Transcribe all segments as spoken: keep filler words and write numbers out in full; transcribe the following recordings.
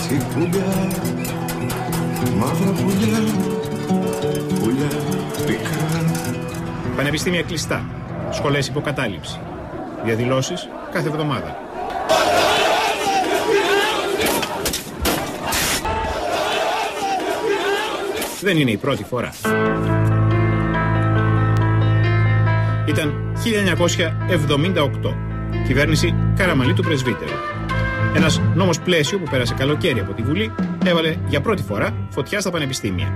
έτσι πουλιά, μαύρα πουλιά, πουλιά πικρά. Πανεπιστήμια κλειστά, σχολές υποκατάληψη, διαδηλώσεις κάθε εβδομάδα. Δεν είναι η πρώτη φορά. Ήταν χίλια εννιακόσια εβδομήντα οκτώ, κυβέρνηση Καραμανλή του Πρεσβύτερου. Ένας νόμος πλαίσιο που πέρασε καλοκαίρι από τη Βουλή έβαλε για πρώτη φορά φωτιά στα πανεπιστήμια.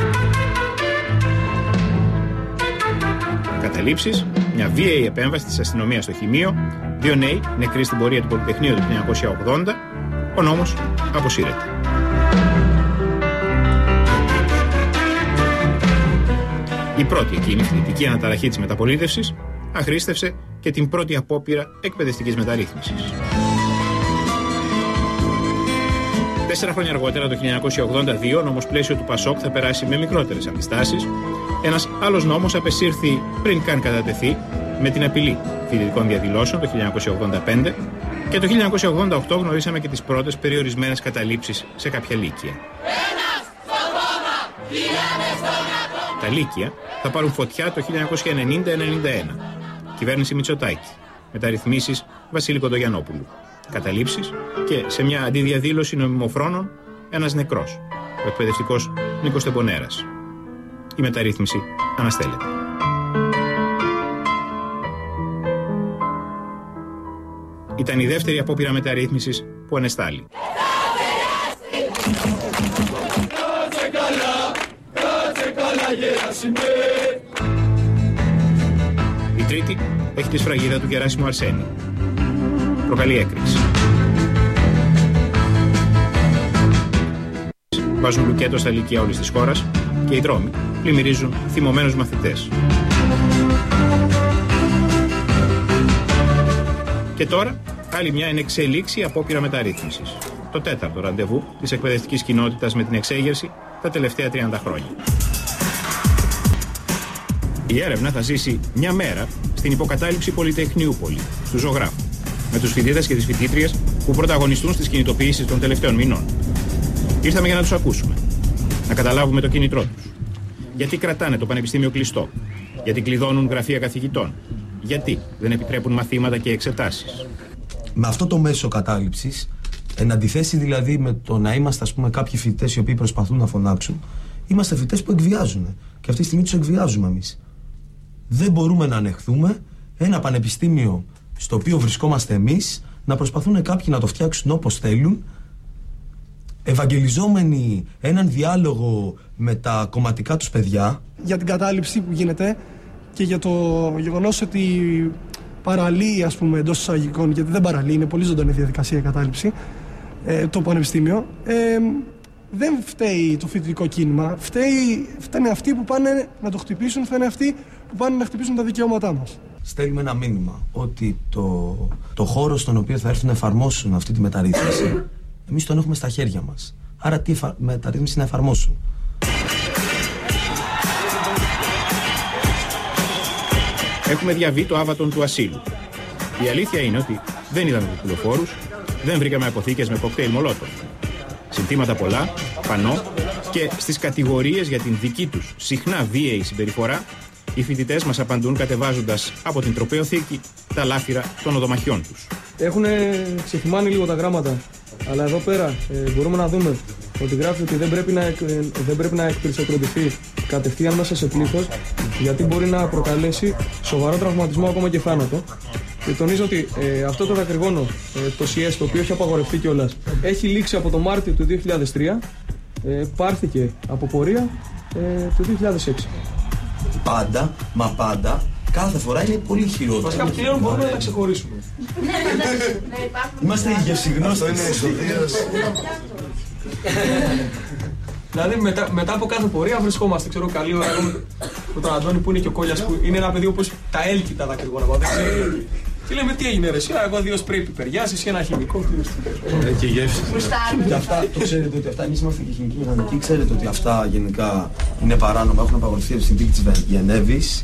Καταλήψεις, μια βίαιη επέμβαση της αστυνομίας στο Χημείο, δύο νέοι νεκροί στην πορεία του Πολυτεχνείου του χίλια εννιακόσια ογδόντα, ο νόμος αποσύρεται. Η πρώτη εκείνη φοιτητική αναταραχή της μεταπολίτευσης αχρήστευσε και την πρώτη απόπειρα εκπαιδευτικής μεταρρύθμισης. Τέσσερα χρόνια αργότερα, το χίλια εννιακόσια ογδόντα δύο, ο νόμος πλαίσιο του Πασόκ θα περάσει με μικρότερες αντιστάσεις. Ένας άλλος νόμος απεσύρθη πριν καν κατατεθεί με την απειλή φοιτητικών διαδηλώσεων το χίλια εννιακόσια ογδόντα πέντε και το χίλια εννιακόσια ογδόντα οκτώ γνωρίσαμε και τις πρώτες περιορισμένες καταλήψεις σε κάποια λύκεια. Τα λύκεια θα πάρουν φωτιά το χίλια εννιακόσια ενενήντα ενενήντα ένα. Κυβέρνηση Μητσοτάκη. Μεταρρυθμίσεις Βασίλη Κοντογιαννόπουλου. Καταλήψεις και σε μια αντιδιαδήλωση νομιμοφρόνων ένας νεκρός, ο εκπαιδευτικός Νίκος Τεμπονέρας. Η μεταρρύθμιση αναστέλλεται. Ήταν η δεύτερη απόπειρα μεταρρύθμισης που ανεστάλλει. Η τρίτη έχει τη σφραγίδα του Γεράσιμου Αρσένη. Προκαλεί έκρηξη. Βάζουν λουκέτο στα λύκεια όλης της χώρας και οι δρόμοι πλημμυρίζουν θυμωμένους μαθητές. Και τώρα άλλη μια ενεξελίξη απόπειρα μεταρρύθμισης. Το τέταρτο ραντεβού της εκπαιδευτικής κοινότητας με την εξέγερση τα τελευταία τριάντα χρόνια. Η έρευνα θα ζήσει μια μέρα στην υποκατάληψη Πολυτεχνιούπολη, του ζωγράφου, με τους φοιτητές και τις φοιτήτριες που πρωταγωνιστούν στις κινητοποιήσεις των τελευταίων μηνών. Ήρθαμε για να τους ακούσουμε, να καταλάβουμε το κίνητρό τους. Γιατί κρατάνε το πανεπιστήμιο κλειστό, γιατί κλειδώνουν γραφεία καθηγητών, γιατί δεν επιτρέπουν μαθήματα και εξετάσεις. Με αυτό το μέσο κατάληψης, εν αντιθέσει δηλαδή με το να είμαστε, ας πούμε, κάποιοι φοιτητές οι οποίοι προσπαθούν να φωνάξουν, είμαστε φοιτητές που εκβιάζουν. Και αυτή τη στιγμή τους εκβιάζουμε εμείς. Δεν μπορούμε να ανεχθούμε ένα πανεπιστήμιο στο οποίο βρισκόμαστε εμείς να προσπαθούν κάποιοι να το φτιάξουν όπως θέλουν, ευαγγελιζόμενοι έναν διάλογο με τα κομματικά τους παιδιά. Για την κατάληψη που γίνεται και για το γεγονός ότι παραλύει, ας πούμε, εντός εισαγωγικών, γιατί δεν παραλύει, είναι πολύ ζωντανή διαδικασία η κατάληψη, ε, το πανεπιστήμιο. Ε, δεν φταίει το φοιτητικό κίνημα, φταίει, φταίνε αυτοί που πάνε να το χτυπήσουν, φταίνε αυτοί που πάνε να χτυπήσουν τα δικαιώματά μας. Στέλνουμε ένα μήνυμα ότι το, το χώρο στον οποίο θα έρθουν να εφαρμόσουν αυτή τη μεταρρύθμιση, εμείς τον έχουμε στα χέρια μας. Άρα τι εφα... μεταρρύθμιση να εφαρμόσουν. Έχουμε διαβεί το άβατον του ασύλου. Η αλήθεια είναι ότι δεν είδαμε κουκουλοφόρους, δεν βρήκαμε αποθήκες με κοκτέιλ μολότοφ. Συνθήματα πολλά, πανό και στις κατηγορίες για την δική τους συχνά βίαιη συμπεριφορά, οι φοιτητές μας απαντούν κατεβάζοντας από την τροπεοθήκη τα λάφυρα των οδομαχιών τους. Έχουν ξεθυμάνει λίγο τα γράμματα, αλλά εδώ πέρα ε, μπορούμε να δούμε ότι γράφει ότι δεν πρέπει να, ε, δεν πρέπει να εκπυρσοκροτηθεί κατευθείαν μέσα σε πλήθος, γιατί μπορεί να προκαλέσει σοβαρό τραυματισμό, ακόμα και θάνατο. Και τονίζω ότι ε, αυτό το δακρυγόνο, ε, το σι ες, το οποίο έχει απαγορευτεί κιόλας, έχει λήξει από το Μάρτιο του δύο χιλιάδες τρία, ε, πάρθηκε από πορεία ε, του δύο χιλιάδες έξι. Πάντα, μα πάντα, κάθε φορά είναι πολύ χειρότερο. Βασικά πλέον μπορούμε να τα ξεχωρίσουμε. Είμαστε γευσιγνώστες. Είναι εξοδίας. Δηλαδή μετά, μετά από κάθε πορεία βρισκόμαστε, ξέρω, καλή ώρα με τον Αντώνη που είναι και ο Κόλλιας, που είναι ένα παιδί όπως τα έλκει τα δακρυγόνα. Και λέμε τι έγινε ρε εσύ, εγώ δύο σπρέι πιπεριάς, εσύ ένα χημικό. Και γεύση. Και αυτά, το ξέρετε ότι αυτά, εμείς είμαστε και χημικοί μηχανικοί, ξέρετε ότι αυτά γενικά είναι παράνομα, έχουν απαγορευτεί από τη συνθήκη της Γενέβης.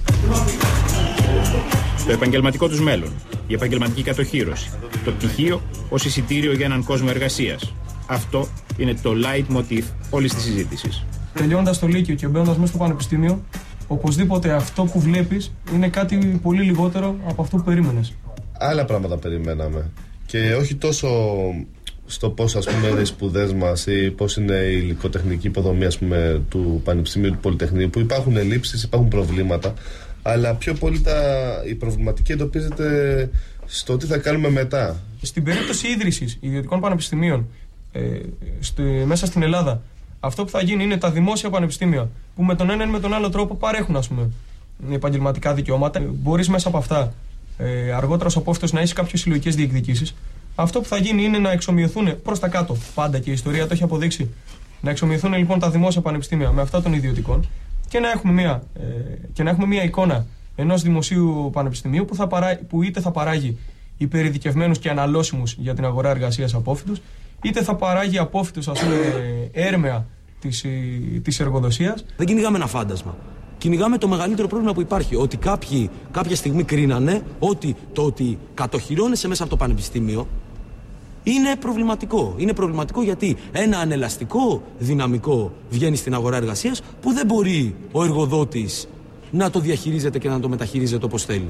Το επαγγελματικό τους μέλλον, η επαγγελματική κατοχύρωση, το πτυχίο ως εισιτήριο για έναν κόσμο εργασίας, αυτό είναι το leitmotiv όλης της συζήτησης. Τελειώνοντας το Λύκειο και μπαίνοντας μέσα στο πανεπιστήμιο, οπωσδήποτε αυτό που βλέπεις είναι κάτι πολύ λιγότερο από αυτό που περίμενες. Άλλα πράγματα περιμέναμε. Και όχι τόσο στο πώς, ας πούμε, είναι οι σπουδές μας ή πώς είναι η υλικοτεχνική υποδομή, ας πούμε, του Πανεπιστημίου του Πολυτεχνείου, που υπάρχουν ελλείψεις, υπάρχουν προβλήματα, αλλά πιο πολύ τα, η προβληματική εντοπίζεται στο τι θα κάνουμε μετά. Στην περίπτωση ίδρυσης ιδιωτικών πανεπιστημίων ε, στη, μέσα στην Ελλάδα, αυτό που θα γίνει είναι τα δημόσια πανεπιστήμια που με τον έναν ή με τον άλλο τρόπο παρέχουν, ας πούμε, επαγγελματικά δικαιώματα. Μπορείς μέσα από αυτά ε, αργότερα ως απόφυτος να έχεις κάποιες συλλογικές διεκδικήσεις. Αυτό που θα γίνει είναι να εξομοιωθούν προς τα κάτω, πάντα και η ιστορία το έχει αποδείξει, να εξομοιωθούν λοιπόν τα δημόσια πανεπιστήμια με αυτά των ιδιωτικών και να έχουμε μια, ε, και να έχουμε μια εικόνα ενός δημοσίου πανεπιστημίου που, θα παρά, που είτε θα παράγει υπερειδικευμένους και αναλώσιμους για την αγορά εργασίας απόφυτους, είτε θα παράγει απόφυτους, ας πούμε, έρμεα της, της εργοδοσίας. Δεν κυνηγάμε ένα φάντασμα. Κυνηγάμε το μεγαλύτερο πρόβλημα που υπάρχει. Ότι κάποιοι κάποια στιγμή κρίνανε ότι το ότι κατοχυρώνεσαι μέσα από το πανεπιστήμιο είναι προβληματικό. Είναι προβληματικό γιατί ένα ανελαστικό δυναμικό βγαίνει στην αγορά εργασίας που δεν μπορεί ο εργοδότης να το διαχειρίζεται και να το μεταχειρίζεται όπως θέλει.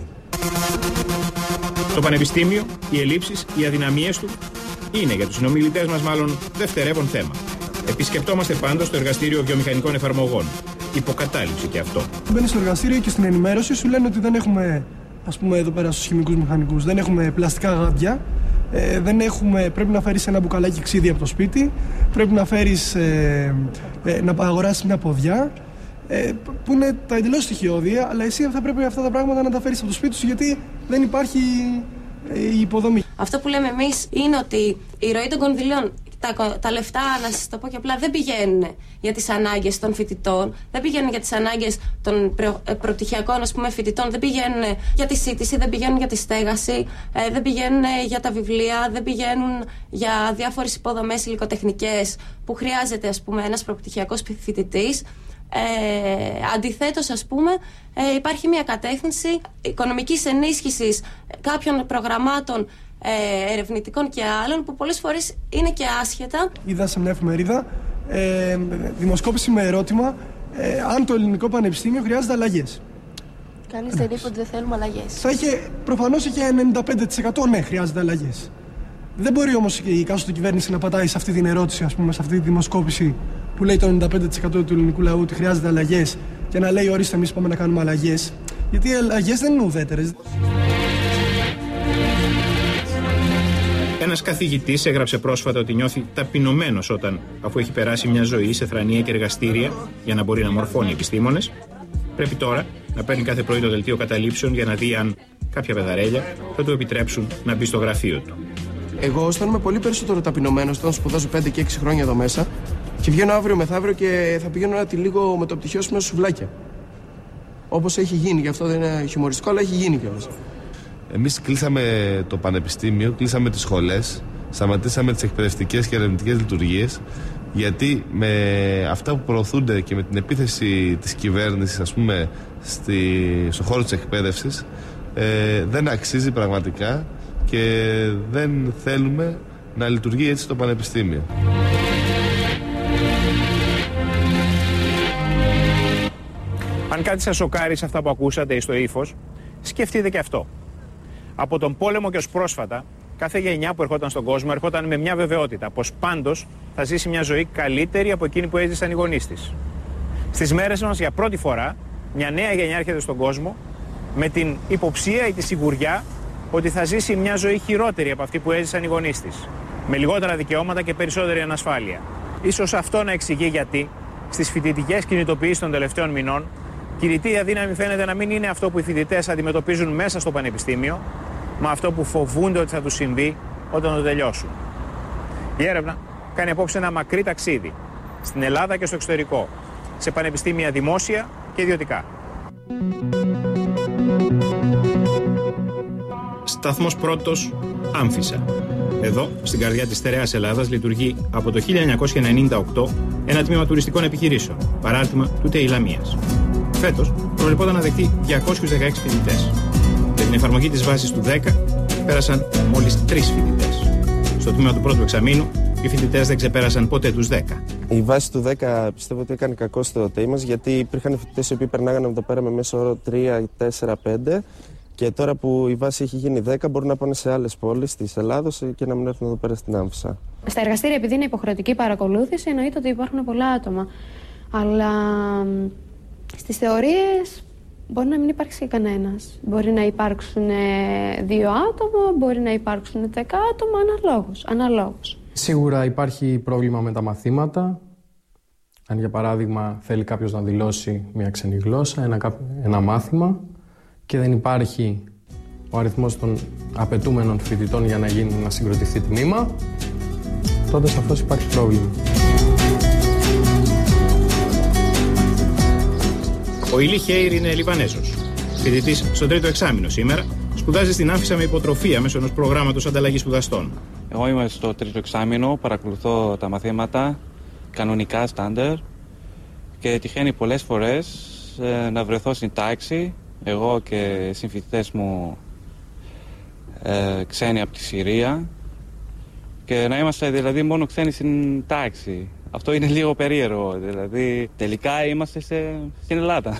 Το πανεπιστήμιο, οι ελλείψεις, οι αδυναμίες του είναι για τους συνομιλητές μας μάλλον δευτερεύον θέμα. Επισκεπτόμαστε πάντως το εργαστήριο βιομηχανικών εφαρμογών. Υποκατάληψη και αυτό. Μπαίνεις στο εργαστήριο και στην ενημέρωση σου λένε ότι δεν έχουμε, ας πούμε, εδώ πέρα στους χημικούς μηχανικούς, δεν έχουμε πλαστικά γάντια, ε, δεν έχουμε, πρέπει να φέρεις ένα μπουκαλάκι ξύδι από το σπίτι, πρέπει να φέρεις, ε, ε, να αγοράσεις μια ποδιά, ε, που είναι τα εντελώς στοιχειώδια, αλλά εσύ θα πρέπει αυτά τα πράγματα να τα φέρεις από το σπίτι σου γιατί δεν υπάρχει ε, η υποδομή. Αυτό που λέμε εμείς είναι ότι η ροή των κονδυλίων, Τα, τα λεφτά, να σας το πω και απλά, δεν πηγαίνουν για τις ανάγκες των φοιτητών, δεν πηγαίνουν για τις ανάγκες των προ, προπτυχιακών, ας πούμε, φοιτητών, δεν πηγαίνουν για τη σύντηση, δεν πηγαίνουν για τη στέγαση, ε, δεν πηγαίνουν για τα βιβλία, δεν πηγαίνουν για διάφορες υποδομές υλικοτεχνικές που χρειάζεται, ας πούμε, ένας προπτυχιακός φοιτητής. Ε, αντιθέτως, ας πούμε, ε, υπάρχει μια κατεύθυνση οικονομικής ενίσχυσης κάποιων προγραμμάτων Ε, ερευνητικών και άλλων που πολλές φορές είναι και άσχετα. Είδα σε μια εφημερίδα ε, δημοσκόπηση με ερώτημα ε, αν το ελληνικό πανεπιστήμιο χρειάζεται αλλαγές. Κανείς δεν είπε ότι δεν θέλουμε αλλαγές. Θα είχε, προφανώς είχε ενενήντα πέντε τοις εκατό ναι, χρειάζεται αλλαγές. Δεν μπορεί όμως η κάστοτε κυβέρνηση να πατάει σε αυτή την ερώτηση, ας πούμε, σε αυτή τη δημοσκόπηση που λέει το ενενήντα πέντε τοις εκατό του ελληνικού λαού ότι χρειάζεται αλλαγές και να λέει ορίστε εμείς πάμε να κάνουμε αλλαγές. Γιατί οι αλλαγές δεν είναι ουδέτερες. Ένας καθηγητής έγραψε πρόσφατα ότι νιώθει ταπεινωμένος όταν, αφού έχει περάσει μια ζωή σε θρανία και εργαστήρια για να μπορεί να μορφώνει επιστήμονες, πρέπει τώρα να παίρνει κάθε πρωί το δελτίο καταλήψεων για να δει αν κάποια παιδαρέλια θα του επιτρέψουν να μπει στο γραφείο του. Εγώ αισθάνομαι πολύ περισσότερο ταπεινωμένος όταν σπουδάζω πέντε και έξι χρόνια εδώ μέσα και βγαίνω αύριο μεθαύριο και θα πηγαίνω να τυλίγω με το πτυχίο σου μέσα σουβλάκια. Όπως έχει γίνει, γι' αυτό δεν είναι χιουμοριστικό, αλλά έχει γίνει κιόλας. Εμείς κλείσαμε το πανεπιστήμιο, κλείσαμε τις σχολές, σταματήσαμε τις εκπαιδευτικές και ερευνητικές λειτουργίες, γιατί με αυτά που προωθούνται και με την επίθεση της κυβέρνησης, ας πούμε, στη, στο χώρο της εκπαίδευσης, ε, δεν αξίζει πραγματικά και δεν θέλουμε να λειτουργεί έτσι το πανεπιστήμιο. Αν κάτι σας σοκάρει σε αυτά που ακούσατε ή στο ύφος, σκεφτείτε και αυτό. Από τον πόλεμο και ως πρόσφατα, κάθε γενιά που ερχόταν στον κόσμο ερχόταν με μια βεβαιότητα πως πάντως θα ζήσει μια ζωή καλύτερη από εκείνη που έζησαν οι γονείς της. Στις μέρες μας, για πρώτη φορά, μια νέα γενιά έρχεται στον κόσμο με την υποψία ή τη σιγουριά ότι θα ζήσει μια ζωή χειρότερη από αυτή που έζησαν οι γονείς της. Με λιγότερα δικαιώματα και περισσότερη ανασφάλεια. Ίσως αυτό να εξηγεί γιατί στις φοιτητικές κινητοποιήσεις των τελευταίων μηνών κηρυτή αδύναμη φαίνεται να μην είναι αυτό που οι φοιτητές αντιμετωπίζουν μέσα στο πανεπιστήμιο, μα αυτό που φοβούνται ότι θα τους συμβεί όταν το τελειώσουν. Η έρευνα κάνει απόψε ένα μακρύ ταξίδι στην Ελλάδα και στο εξωτερικό, σε πανεπιστήμια δημόσια και ιδιωτικά. Σταθμός πρώτος, Άμφισσα. Εδώ, στην καρδιά της στερεάς Ελλάδας, λειτουργεί από το χίλια εννιακόσια ενενήντα οκτώ ένα τμήμα τουριστικών επιχειρήσεων, παράρτημα του ΤΕΙ Λαμίας. Φέτος προβλεπόταν να δεχτεί διακόσιους δεκαέξι φοιτητές. Με την εφαρμογή της βάσης του δέκα πέρασαν μόλις τρεις φοιτητές. Στο τμήμα του πρώτου εξαμήνου οι φοιτητές δεν ξεπέρασαν ποτέ τους δέκα. Η βάση του δέκα πιστεύω ότι έκανε κακό στο ΤΕΙ μας, γιατί υπήρχαν φοιτητές οι οποίοι περνάγανε εδώ πέρα με μέσο όρο τρία, τέσσερα, πέντε. Και τώρα που η βάση έχει γίνει δέκα, μπορούν να πάνε σε άλλες πόλεις της Ελλάδος και να μην έρθουν εδώ πέρα στην Άμφισσα. Στα εργαστήρια, επειδή είναι υποχρεωτική παρακολούθηση, εννοείται ότι υπάρχουν πολλά άτομα. Αλλά στις θεωρίες μπορεί να μην υπάρξει κανένας. Μπορεί να υπάρξουν δύο άτομα, μπορεί να υπάρξουν δέκα άτομα, αναλόγως. αναλόγως. Σίγουρα υπάρχει πρόβλημα με τα μαθήματα. Αν για παράδειγμα θέλει κάποιος να δηλώσει μια ξένη γλώσσα, ένα, ένα μάθημα, και δεν υπάρχει ο αριθμός των απαιτούμενων φοιτητών για να, γίνει, να συγκροτηθεί τμήμα, τότε σαφώς υπάρχει πρόβλημα. Ο Ηλί Χέιρ είναι Λιβανέζος. Φοιτητής στο τρίτο εξάμηνο σήμερα, σπουδάζει στην Άμφισσα με υποτροφία μέσω ενός προγράμματος ανταλλαγής σπουδαστών. Εγώ είμαι στο τρίτο εξάμηνο, παρακολουθώ τα μαθήματα κανονικά, στάνταρ, και τυχαίνει πολλές φορές ε, να βρεθώ στην τάξη, εγώ και συμφοιτητές μου ε, ξένοι από τη Συρία, και να είμαστε δηλαδή μόνο ξένοι στην τάξη. Αυτό είναι λίγο περίεργο, δηλαδή τελικά είμαστε σε, στην Ελλάδα.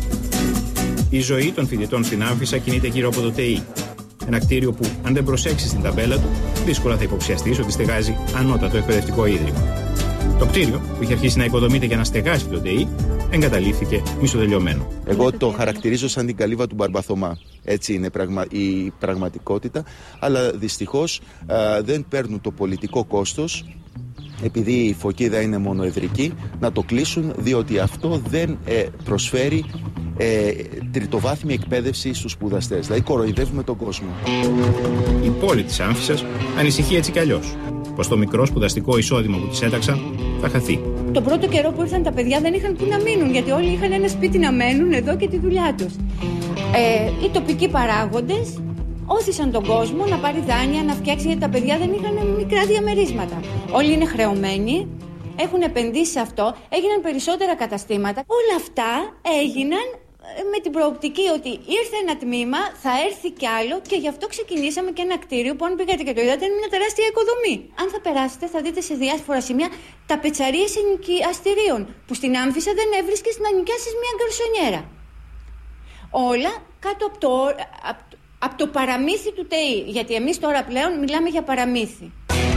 Η ζωή των φοιτητών στην Άμφισσα κινείται γύρω από το ΤΕΙ. Ένα κτίριο που, αν δεν προσέξει την ταμπέλα του, δύσκολα θα υποψιαστείς ότι στεγάζει ανώτατο εκπαιδευτικό ίδρυμα. Το κτίριο, που είχε αρχίσει να οικοδομείται για να στεγάσει το ΤΕΙ, εγκαταλείφθηκε μισοτελειωμένο. Εγώ το χαρακτηρίζω σαν την καλύβα του Μπαρμπαθωμά. Έτσι είναι πραγμα... η πραγματικότητα. Αλλά δυστυχώς α, δεν παίρνουν το πολιτικό κόστος, επειδή η φωκίδα είναι μονοεδρική, να το κλείσουν, διότι αυτό δεν ε, προσφέρει ε, τριτοβάθμια εκπαίδευση στους σπουδαστές. Δηλαδή κοροϊδεύουμε τον κόσμο. Η πόλη της Άμφισσας ανησυχεί έτσι κι αλλιώς, πως το μικρό σπουδαστικό εισόδημα που της έταξαν θα χαθεί. Το πρώτο καιρό που ήρθαν τα παιδιά δεν είχαν που να μείνουν, γιατί όλοι είχαν ένα σπίτι να μένουν εδώ και τη δουλειά τους. Ε, οι τοπικοί παράγοντες όθησαν τον κόσμο να πάρει δάνεια, να φτιάξει, γιατί τα παιδιά δεν είχαν μικρά διαμερίσματα. Όλοι είναι χρεωμένοι, έχουν επενδύσει σε αυτό, έγιναν περισσότερα καταστήματα. Όλα αυτά έγιναν με την προοπτική ότι ήρθε ένα τμήμα, θα έρθει κι άλλο, και γι' αυτό ξεκινήσαμε και ένα κτίριο που, αν πήγατε και το είδατε, είναι μια τεράστια οικοδομή. Αν θα περάσετε, θα δείτε σε διάφορα σημεία τα πετσαρίες ενοικιαστηρίων, που στην Άμφισσα δεν έβρισκες να νοικιάσεις μια γκαρσονιέρα. Όλα κάτω από το, από, από το παραμύθι του ΤΕΙ, γιατί εμείς τώρα πλέον μιλάμε για παραμύθι.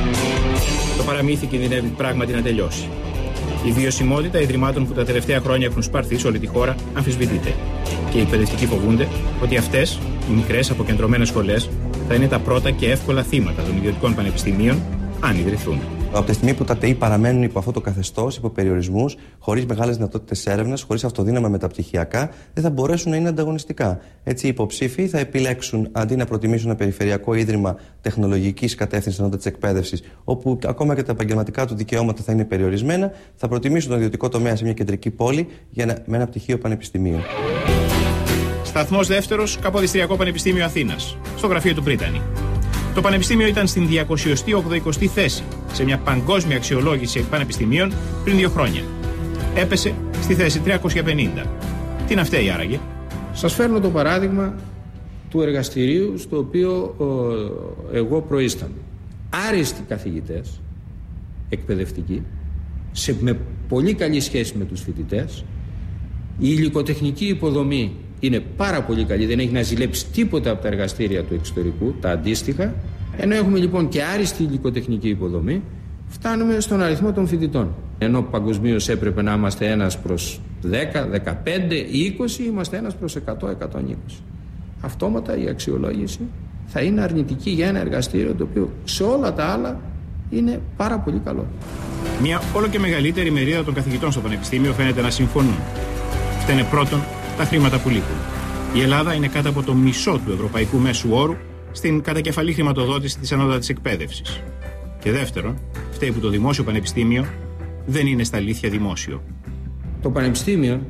Το παραμύθι κινδυνεύει πράγματι να τελειώσει. Η βιωσιμότητα ιδρυμάτων που τα τελευταία χρόνια έχουν σπάρθει σε όλη τη χώρα αμφισβητείται. Και οι εκπαιδευτικοί φοβούνται ότι αυτές, οι μικρές αποκεντρωμένες σχολές, θα είναι τα πρώτα και εύκολα θύματα των ιδιωτικών πανεπιστημίων, αν ιδρυθούν. Από τη στιγμή που τα ΤΕΙ παραμένουν υπό αυτό το καθεστώς, υπό περιορισμούς, χωρίς μεγάλες δυνατότητες έρευνας, χωρίς αυτοδύναμα μεταπτυχιακά, δεν θα μπορέσουν να είναι ανταγωνιστικά. Έτσι, οι υποψήφοι θα επιλέξουν, αντί να προτιμήσουν ένα περιφερειακό ίδρυμα τεχνολογικής κατεύθυνσης ανώτατης εκπαίδευσης, όπου ακόμα και τα επαγγελματικά του δικαιώματα θα είναι περιορισμένα, θα προτιμήσουν τον ιδιωτικό τομέα σε μια κεντρική πόλη για ένα, με ένα πτυχίο πανεπιστημίου. Σταθμός δεύτερος, Καποδιστριακό Πανεπιστήμιο Αθήνας, στο γραφείο του Πρίτανη. Το Πανεπιστήμιο ήταν στην διακόσια ογδοηκοστή θέση σε μια παγκόσμια αξιολόγηση πανεπιστημίων πριν δύο χρόνια. Έπεσε στη θέση τριακόσια πενήντα. Τι να φταίει άραγε? Σας φέρνω το παράδειγμα του εργαστηρίου στο οποίο ο, εγώ προείσταμαι. Άριστοι καθηγητές, εκπαιδευτικοί, σε, με πολύ καλή σχέση με τους φοιτητές. Η υλικοτεχνική υποδομή είναι πάρα πολύ καλή, δεν έχει να ζηλέψει τίποτα από τα εργαστήρια του εξωτερικού, τα αντίστοιχα. Ενώ έχουμε λοιπόν και άριστη υλικοτεχνική υποδομή, φτάνουμε στον αριθμό των φοιτητών. Ενώ παγκοσμίως έπρεπε να είμαστε ένας προς δέκα, δεκαπέντε, είκοσι, είμαστε ένας προς εκατό, εκατόν είκοσι. Αυτόματα η αξιολόγηση θα είναι αρνητική για ένα εργαστήριο το οποίο σε όλα τα άλλα είναι πάρα πολύ καλό. Μια όλο και μεγαλύτερη μερίδα των καθηγητών στο Πανεπιστήμιο φαίνεται να συμφωνούν. Φταίνε πρώτον τα χρήματα που λείπουν. Η Ελλάδα είναι κάτω από το μισό του ευρωπαϊκού μέσου όρου στην κατακεφαλή χρηματοδότηση της ανώτατης εκπαίδευσης. Και δεύτερον, φταίει που το δημόσιο πανεπιστήμιο δεν είναι στα αλήθεια δημόσιο. Το πανεπιστήμιο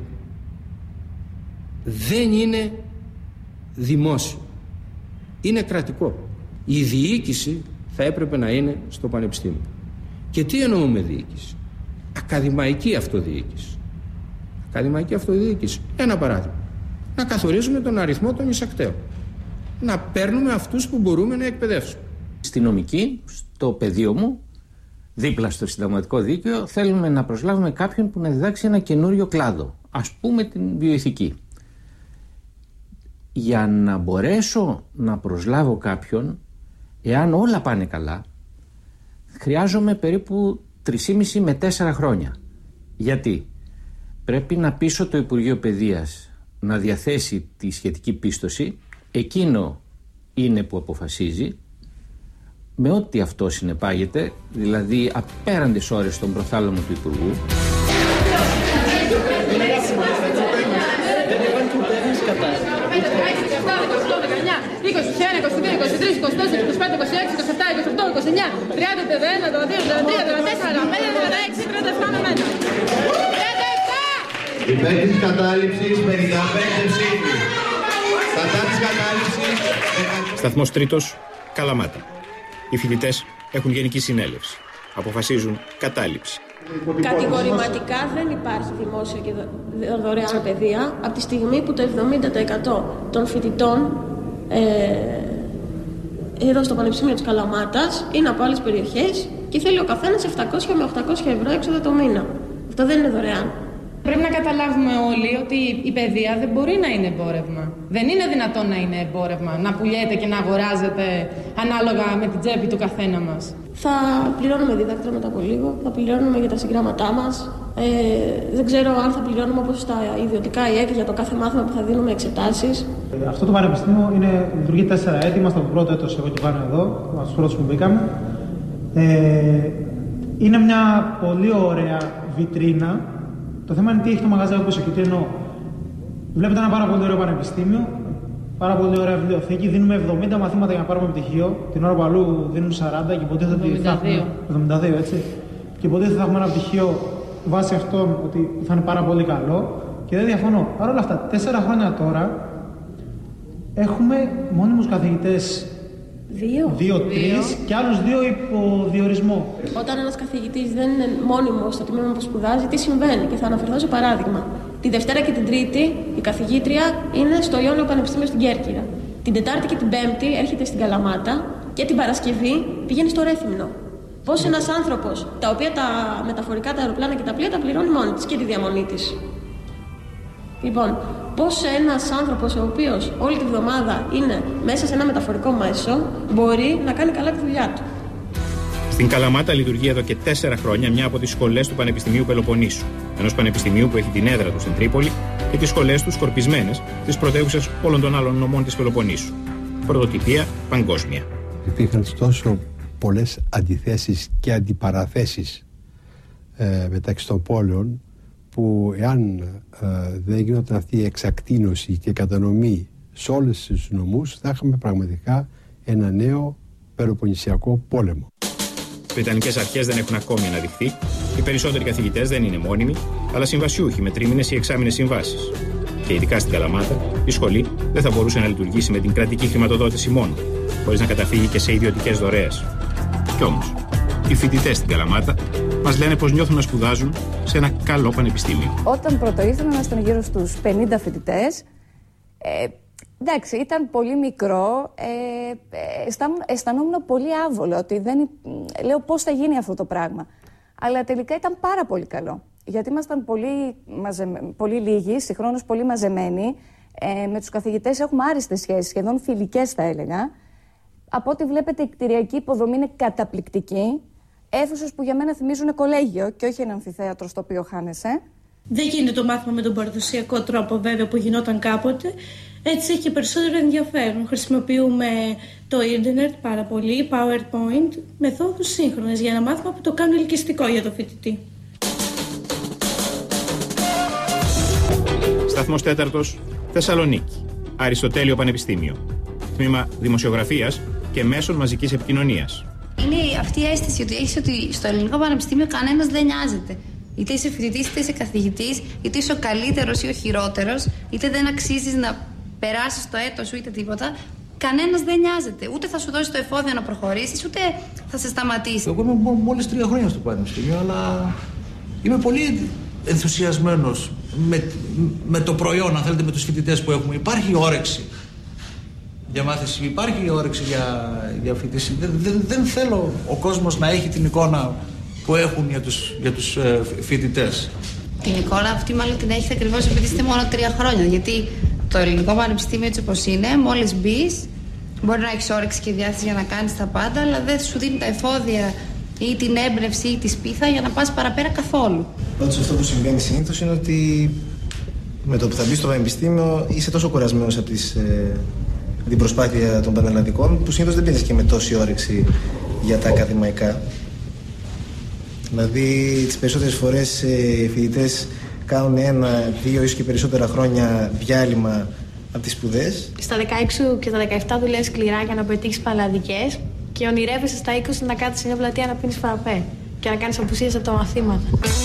δεν είναι δημόσιο. Είναι κρατικό. Η διοίκηση θα έπρεπε να είναι στο πανεπιστήμιο. Και τι εννοούμε με διοίκηση? Ακαδημαϊκή αυτοδιοίκηση. Ακαδημαϊκή αυτοδιοίκηση. Ένα παράδειγμα. Να καθορίζουμε τον αριθμό των εισακτέων. Να παίρνουμε αυτούς που μπορούμε να εκπαιδεύσουμε. Στη νομική, στο πεδίο μου, δίπλα στο συνταγματικό δίκαιο, θέλουμε να προσλάβουμε κάποιον που να διδάξει ένα καινούριο κλάδο, ας πούμε την βιοειθική. Για να μπορέσω να προσλάβω κάποιον, εάν όλα πάνε καλά, χρειάζομαι περίπου τρία και μισό με τέσσερα χρόνια. Γιατί? Πρέπει να πείσω το Υπουργείο Παιδείας να διαθέσει τη σχετική πίστοση, εκείνο είναι που αποφασίζει, με ό,τι αυτό συνεπάγεται, δηλαδή απέραντες ώρες στον προθάλαμο του Υπουργού. είκοσι ένα, είκοσι δύο, είκοσι τρία, είκοσι τέσσερα, είκοσι πέντε, είκοσι έξι, είκοσι επτά, είκοσι οκτώ, είκοσι εννιά, τριάντα, τριάντα ένα, τριάντα δύο, τριάντα τρία, τριάντα τέσσερα, τριάντα πέντε, τριάντα έξι, τριάντα επτά με μένα. τριάντα επτά! Υπέρ της κατάληψης πενήντα πέντε ψήφοι. Κατά της κατάληψης... Σταθμός τρίτος, Καλαμάτα. Οι φοιτητές έχουν γενική συνέλευση. Αποφασίζουν κατάληψη. Κατηγορηματικά δεν υπάρχει δημόσια και δωρεάν παιδεία από τη στιγμή που το εβδομήντα τοις εκατό των φοιτητών ε, εδώ στο Πανεπιστήμιο της Καλαμάτας είναι από άλλες περιοχές και θέλει ο καθένας επτακόσια με οχτακόσια ευρώ έξοδα το μήνα. Αυτό δεν είναι δωρεάν. Πρέπει να καταλάβουμε όλοι ότι η παιδεία δεν μπορεί να είναι εμπόρευμα. Δεν είναι δυνατόν να είναι εμπόρευμα, να πουλιέται και να αγοράζεται ανάλογα με την τσέπη του καθένα μας. Θα πληρώνουμε δίδακτρα μετά από λίγο, θα πληρώνουμε για τα συγγράμματά μας. Ε, δεν ξέρω αν θα πληρώνουμε όπως στα ιδιωτικά ΙΕΚ για το κάθε μάθημα που θα δίνουμε εξετάσεις. Αυτό το πανεπιστήμιο είναι, λειτουργεί τέσσερα έτη, είμαστε από το πρώτο έτος εγώ και πάνω εδώ, από τους πρώτους που μπήκαμε. Ε, είναι μια πολύ ωραία βιτρίνα. Το θέμα είναι τι έχει το μαγαζί από πίσω και τι εννοώ. Βλέπετε ένα πάρα πολύ ωραίο πανεπιστήμιο, πάρα πολύ ωραία βιβλιοθήκη. Δίνουμε εβδομήντα μαθήματα για να πάρουμε πτυχίο. Την ώρα που αλλού δίνουν σαράντα και υποτίθεται ότι θα έχουμε. εβδομήντα δύο, έτσι. Και υποτίθεται θα έχουμε ένα πτυχίο βάσει αυτών ότι θα είναι πάρα πολύ καλό. Και δεν διαφωνώ. Παρ' όλα αυτά, τέσσερα χρόνια τώρα έχουμε μόνιμους καθηγητές. Δύο. Δύο-τρεις και άλλους δύο υπό διορισμό. Όταν ένας καθηγητής δεν είναι μόνιμος στο τμήμα που σπουδάζει, τι συμβαίνει? Και θα αναφερθώ σε παράδειγμα. Τη Δευτέρα και την Τρίτη η καθηγήτρια είναι στο Ιόνιο Πανεπιστήμιο στην Κέρκυρα. Την Τετάρτη και την Πέμπτη έρχεται στην Καλαμάτα και την Παρασκευή πηγαίνει στο Ρέθυμνο. Πώς ένας άνθρωπος, τα οποία τα μεταφορικά, τα αεροπλάνα και τα πλοία τα πληρώνει μόνη της και τη διαμονή της. Λοιπόν, πώς ένας άνθρωπος ο οποίος όλη τη βδομάδα είναι μέσα σε ένα μεταφορικό μέσο μπορεί να κάνει καλά τη δουλειά του. Στην Καλαμάτα λειτουργεί εδώ και τέσσερα χρόνια μια από τις σχολές του Πανεπιστημίου Πελοποννήσου. Ενός πανεπιστημίου που έχει την έδρα του στην Τρίπολη και τις σχολές του σκορπισμένες της πρωτεύουσας όλων των άλλων νομών της Πελοποννήσου. Πρωτοτυπία παγκόσμια. Υπήρχαν τόσο πολλές αντιθέσεις και αντιπαραθέσεις ε, μεταξύ των πόλεων, που εάν ε, δεν γινόταν αυτή η εξακτίνωση και κατανομή σε όλες τους νομούς, θα είχαμε πραγματικά ένα νέο Πελοποννησιακό πόλεμο. Οι Βρετανικές αρχές δεν έχουν ακόμη αναδειχθεί. Οι περισσότεροι καθηγητές δεν είναι μόνιμοι, αλλά συμβασιούχοι με τρίμηνες ή εξάμηνες συμβάσεις. Και ειδικά στην Καλαμάτα, η σχολή δεν θα μπορούσε να λειτουργήσει με την κρατική χρηματοδότηση μόνο, χωρίς να καταφύγει και σε ιδιωτικές δωρεές. Κι όμως, οι φοιτητές στην Καλαμάτα μας λένε πως νιώθουν να σπουδάζουν σε ένα καλό πανεπιστήμιο. Όταν πρώτο ήρθαμε, ήμασταν γύρω στους πενήντα φοιτητές. Ε, εντάξει, ήταν πολύ μικρό. Ε, ε, αισθανόμουν πολύ άβολο ότι δεν. Λέω πώς θα γίνει αυτό το πράγμα. Αλλά τελικά ήταν πάρα πολύ καλό. Γιατί ήμασταν πολύ, μαζε, πολύ λίγοι, συγχρόνως πολύ μαζεμένοι. Ε, με τους καθηγητές έχουμε άριστες σχέσεις, σχεδόν φιλικές θα έλεγα. Από ό,τι βλέπετε, η κτηριακή υποδομή είναι καταπληκτική. Αίθουσες που για μένα θυμίζουν κολέγιο και όχι ένα αμφιθέατρο στο οποίο χάνεσαι. Δεν γίνεται το μάθημα με τον παραδοσιακό τρόπο, βέβαια, που γινόταν κάποτε. Έτσι έχει και περισσότερο ενδιαφέρον. Χρησιμοποιούμε το ίντερνετ πάρα πολύ, PowerPoint, μεθόδους σύγχρονες για ένα μάθημα που το κάνουν ελκυστικό για το φοιτητή. Σταθμός τέταρτος, Θεσσαλονίκη. Αριστοτέλειο Πανεπιστήμιο. Τμήμα Δημοσιογραφίας και Μέσων Μαζικής Επικοινωνίας. Είναι αυτή η αίσθηση ότι έχεις ότι στο ελληνικό πανεπιστήμιο κανένας δεν νοιάζεται. Είτε είσαι φοιτητής, είτε είσαι καθηγητής, είτε είσαι ο καλύτερος ή ο χειρότερος, είτε δεν αξίζεις να περάσεις το έτος σου, είτε τίποτα. Κανένας δεν νοιάζεται. Ούτε θα σου δώσει το εφόδιο να προχωρήσεις, ούτε θα σε σταματήσει. Εγώ είμαι μόλις τρία χρόνια στο πανεπιστήμιο, αλλά είμαι πολύ ενθουσιασμένος με, με το προϊόν, αν θέλετε, με τους φοιτητές που έχουμε. Υπάρχει όρεξη για μάθηση, υπάρχει όρεξη για, για φοιτήση. Δεν, δεν, δεν θέλω ο κόσμος να έχει την εικόνα που έχουν για τους, για τους ε, φοιτητές. Την εικόνα αυτή μάλλον την έχετε ακριβώς επειδή είστε μόνο τρία χρόνια. Γιατί το Ελληνικό Πανεπιστήμιο έτσι όπως είναι, μόλις μπεις, μπορεί να έχεις όρεξη και διάθεση για να κάνεις τα πάντα, αλλά δεν σου δίνει τα εφόδια ή την έμπνευση ή τη σπίθα για να πας παραπέρα καθόλου. Πάντως αυτό που συμβαίνει συνήθως είναι ότι με το που θα μπεις στο πανεπιστήμιο είσαι τόσο κουρασμένος από τις, ε, την προσπάθεια των πανελλαδικών που συνήθως δεν μπαίνεις και με τόση όρεξη για τα ακαδημαϊκά. Δηλαδή τις περισσότερες φορές οι φοιτητές κάνουν ένα, δύο ίσως και περισσότερα χρόνια διάλειμμα από τις σπουδές. Στα δεκαέξι και στα δεκαεπτά δουλεύεις σκληρά για να πετύχεις πανελλαδικές και ονειρεύεσαι στα είκοσι να κάτσεις σε μια πλατεία να πίνεις φραπέ και να κάνεις απουσίες από τα μαθήματα.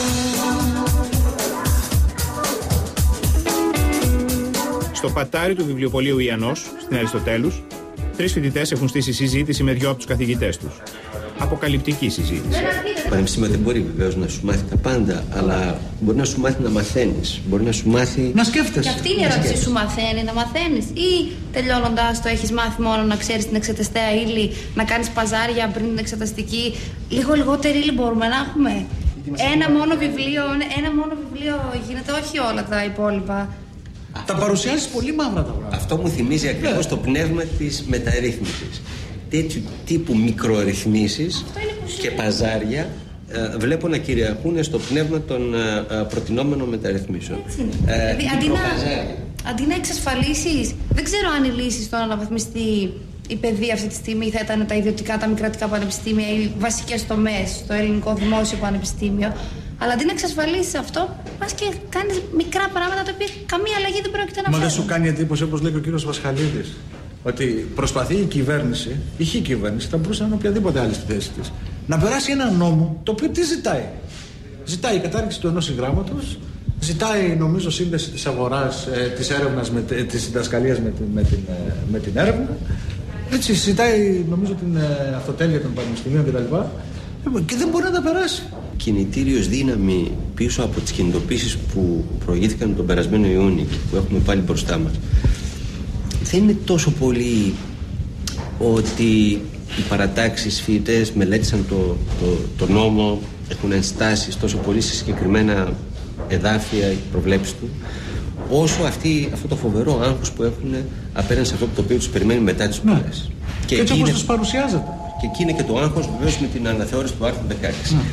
Στο πατάρι του βιβλιοπωλείου Ιαννός, στην Αριστοτέλους, τρεις φοιτητές έχουν στήσει συζήτηση με δυο από τους καθηγητές τους. Αποκαλυπτική συζήτηση. Το πανεπιστήμιο δεν μπορεί βεβαίως να σου μάθει τα πάντα, αλλά μπορεί να σου μάθει να μαθαίνεις. Μπορεί να σου μάθει. Να σκέφτεσαι. Και αυτή είναι η ερώτηση, σου μαθαίνει να μαθαίνεις, ή τελειώνοντας το έχεις μάθει μόνο να ξέρεις την εξεταστέα ύλη, να κάνεις παζάρια πριν την εξεταστική. Λίγο λιγότερη ύλη μπορούμε να έχουμε. Ένα μόνο βιβλίο, ένα μόνο βιβλίο γίνεται, όχι όλα τα υπόλοιπα. Τα παρουσιάζεις πολύ μαύρα τα πράγματα. Αυτό μου θυμίζει ακριβώς το πνεύμα της μεταρρύθμισης. Τέτοιου τύπου μικρορυθμίσεις και παζάρια ε, βλέπω να κυριαρχούν στο πνεύμα των ε, προτινόμενων μεταρρυθμίσεων. Ε, δηλαδή, αντί, να, αντί να εξασφαλίσεις, δεν ξέρω αν η λύση στο να αναβαθμιστεί η παιδεία αυτή τη στιγμή θα ήταν τα ιδιωτικά, τα μη κρατικά πανεπιστήμια ή βασικές τομές στο ελληνικό δημόσιο πανεπιστήμιο. Αλλά αντί να εξασφαλίσεις αυτό, πας και κάνεις μικρά πράγματα τα οποία καμία αλλαγή δεν πρόκειται να φέρει. Μα δεν σου κάνει εντύπωση, όπως λέει και ο κύριος Βασχαλίδης, ότι προσπαθεί η κυβέρνηση, η χή κυβέρνηση, θα μπορούσε να είναι οποιαδήποτε άλλη στη θέση της, να περάσει ένα νόμο το οποίο τι ζητάει. Ζητάει η κατάργηση του ενός συγγράμματος, ζητάει νομίζω σύνδεση της αγοράς, ε, της έρευνας, με, ε, της διδασκαλίας με, με, την, ε, με την έρευνα. Έτσι, ζητάει νομίζω την ε, αυτοτέλεια των πανεπιστημίων κτλ. Και δεν μπορεί να τα περάσει. Κινητήριος δύναμη πίσω από τις κινητοποίησεις που προηγήθηκαν τον περασμένο Ιούνιο και που έχουμε πάλι μπροστά μας δεν είναι τόσο πολύ ότι οι παρατάξεις φοιτητές μελέτησαν το, το, το νόμο, έχουν ενστάσεις τόσο πολύ σε συγκεκριμένα εδάφια ή προβλέψεις του, όσο αυτή, αυτό το φοβερό άγχος που έχουν απέναντι σε αυτό το οποίο τους περιμένει μετά τις σπουδές. Και, και έτσι όπως τους παρουσιάζεται. Και εκεί είναι και το άγχος βεβαίως με την αναθεώρηση του άρθρου δεκαέξι. Ναι.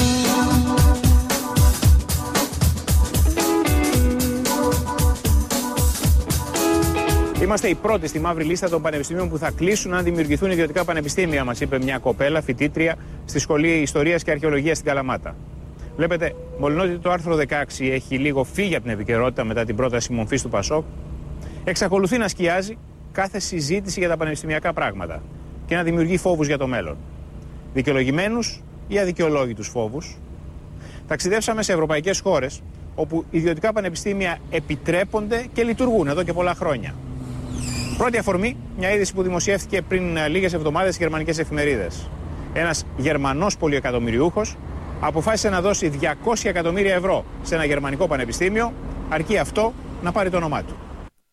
Είμαστε οι πρώτοι στη μαύρη λίστα των πανεπιστημίων που θα κλείσουν αν δημιουργηθούν ιδιωτικά πανεπιστήμια, μας είπε μια κοπέλα φοιτήτρια στη Σχολή Ιστορίας και Αρχαιολογίας στην Καλαμάτα. Βλέπετε, μολονότι το άρθρο δεκαέξι έχει λίγο φύγει από την επικαιρότητα μετά την πρόταση μομφής του Πασόκ, εξακολουθεί να σκιάζει κάθε συζήτηση για τα πανεπιστημιακά πράγματα και να δημιουργεί φόβους για το μέλλον. Δικαιολογημένους ή αδικαιολόγητους φόβους. Ταξιδέψαμε σε ευρωπαϊκές χώρες όπου ιδιωτικά πανεπιστήμια επιτρέπονται και λειτουργούν εδώ και πολλά χρόνια. Πρώτη αφορμή, μια είδηση που δημοσιεύτηκε πριν λίγες εβδομάδες στις γερμανικές εφημερίδες. Ένας Γερμανός πολυεκατομμυριούχος αποφάσισε να δώσει διακόσια εκατομμύρια ευρώ σε ένα γερμανικό πανεπιστήμιο, αρκεί αυτό να πάρει το όνομά του.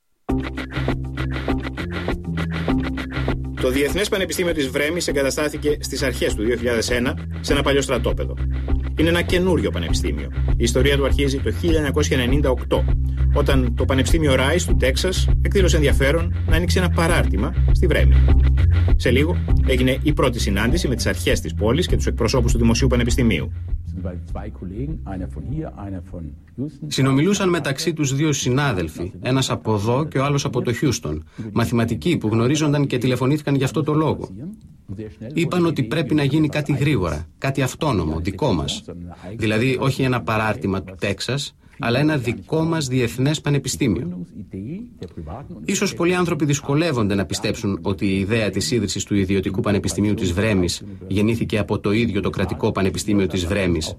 Το Διεθνές Πανεπιστήμιο της Βρέμης εγκαταστάθηκε στις αρχές του δύο χιλιάδες ένα σε ένα παλιό στρατόπεδο. Είναι ένα καινούριο πανεπιστήμιο. Η ιστορία του αρχίζει το χίλια εννιακόσια ενενήντα οκτώ, όταν το Πανεπιστήμιο Rice του Τέξας εκδήλωσε ενδιαφέρον να ανοίξει ένα παράρτημα στη Βρέμη. Σε λίγο έγινε η πρώτη συνάντηση με τις αρχές της πόλης και τους εκπροσώπους του Δημοσίου Πανεπιστημίου. Συνομιλούσαν μεταξύ τους δύο συνάδελφοι, ένας από εδώ και ο άλλος από το Χιούστον, μαθηματικοί που γνωρίζονταν και τηλεφωνήθηκαν για αυτό το λόγο. Είπαν ότι πρέπει να γίνει κάτι γρήγορα, κάτι αυτόνομο, δικό μας. Δηλαδή όχι ένα παράρτημα του Τέξας, αλλά ένα δικό μας διεθνές πανεπιστήμιο. Ίσως πολλοί άνθρωποι δυσκολεύονται να πιστέψουν ότι η ιδέα της ίδρυσης του ιδιωτικού πανεπιστημίου της Βρέμης γεννήθηκε από το ίδιο το κρατικό πανεπιστήμιο της Βρέμης.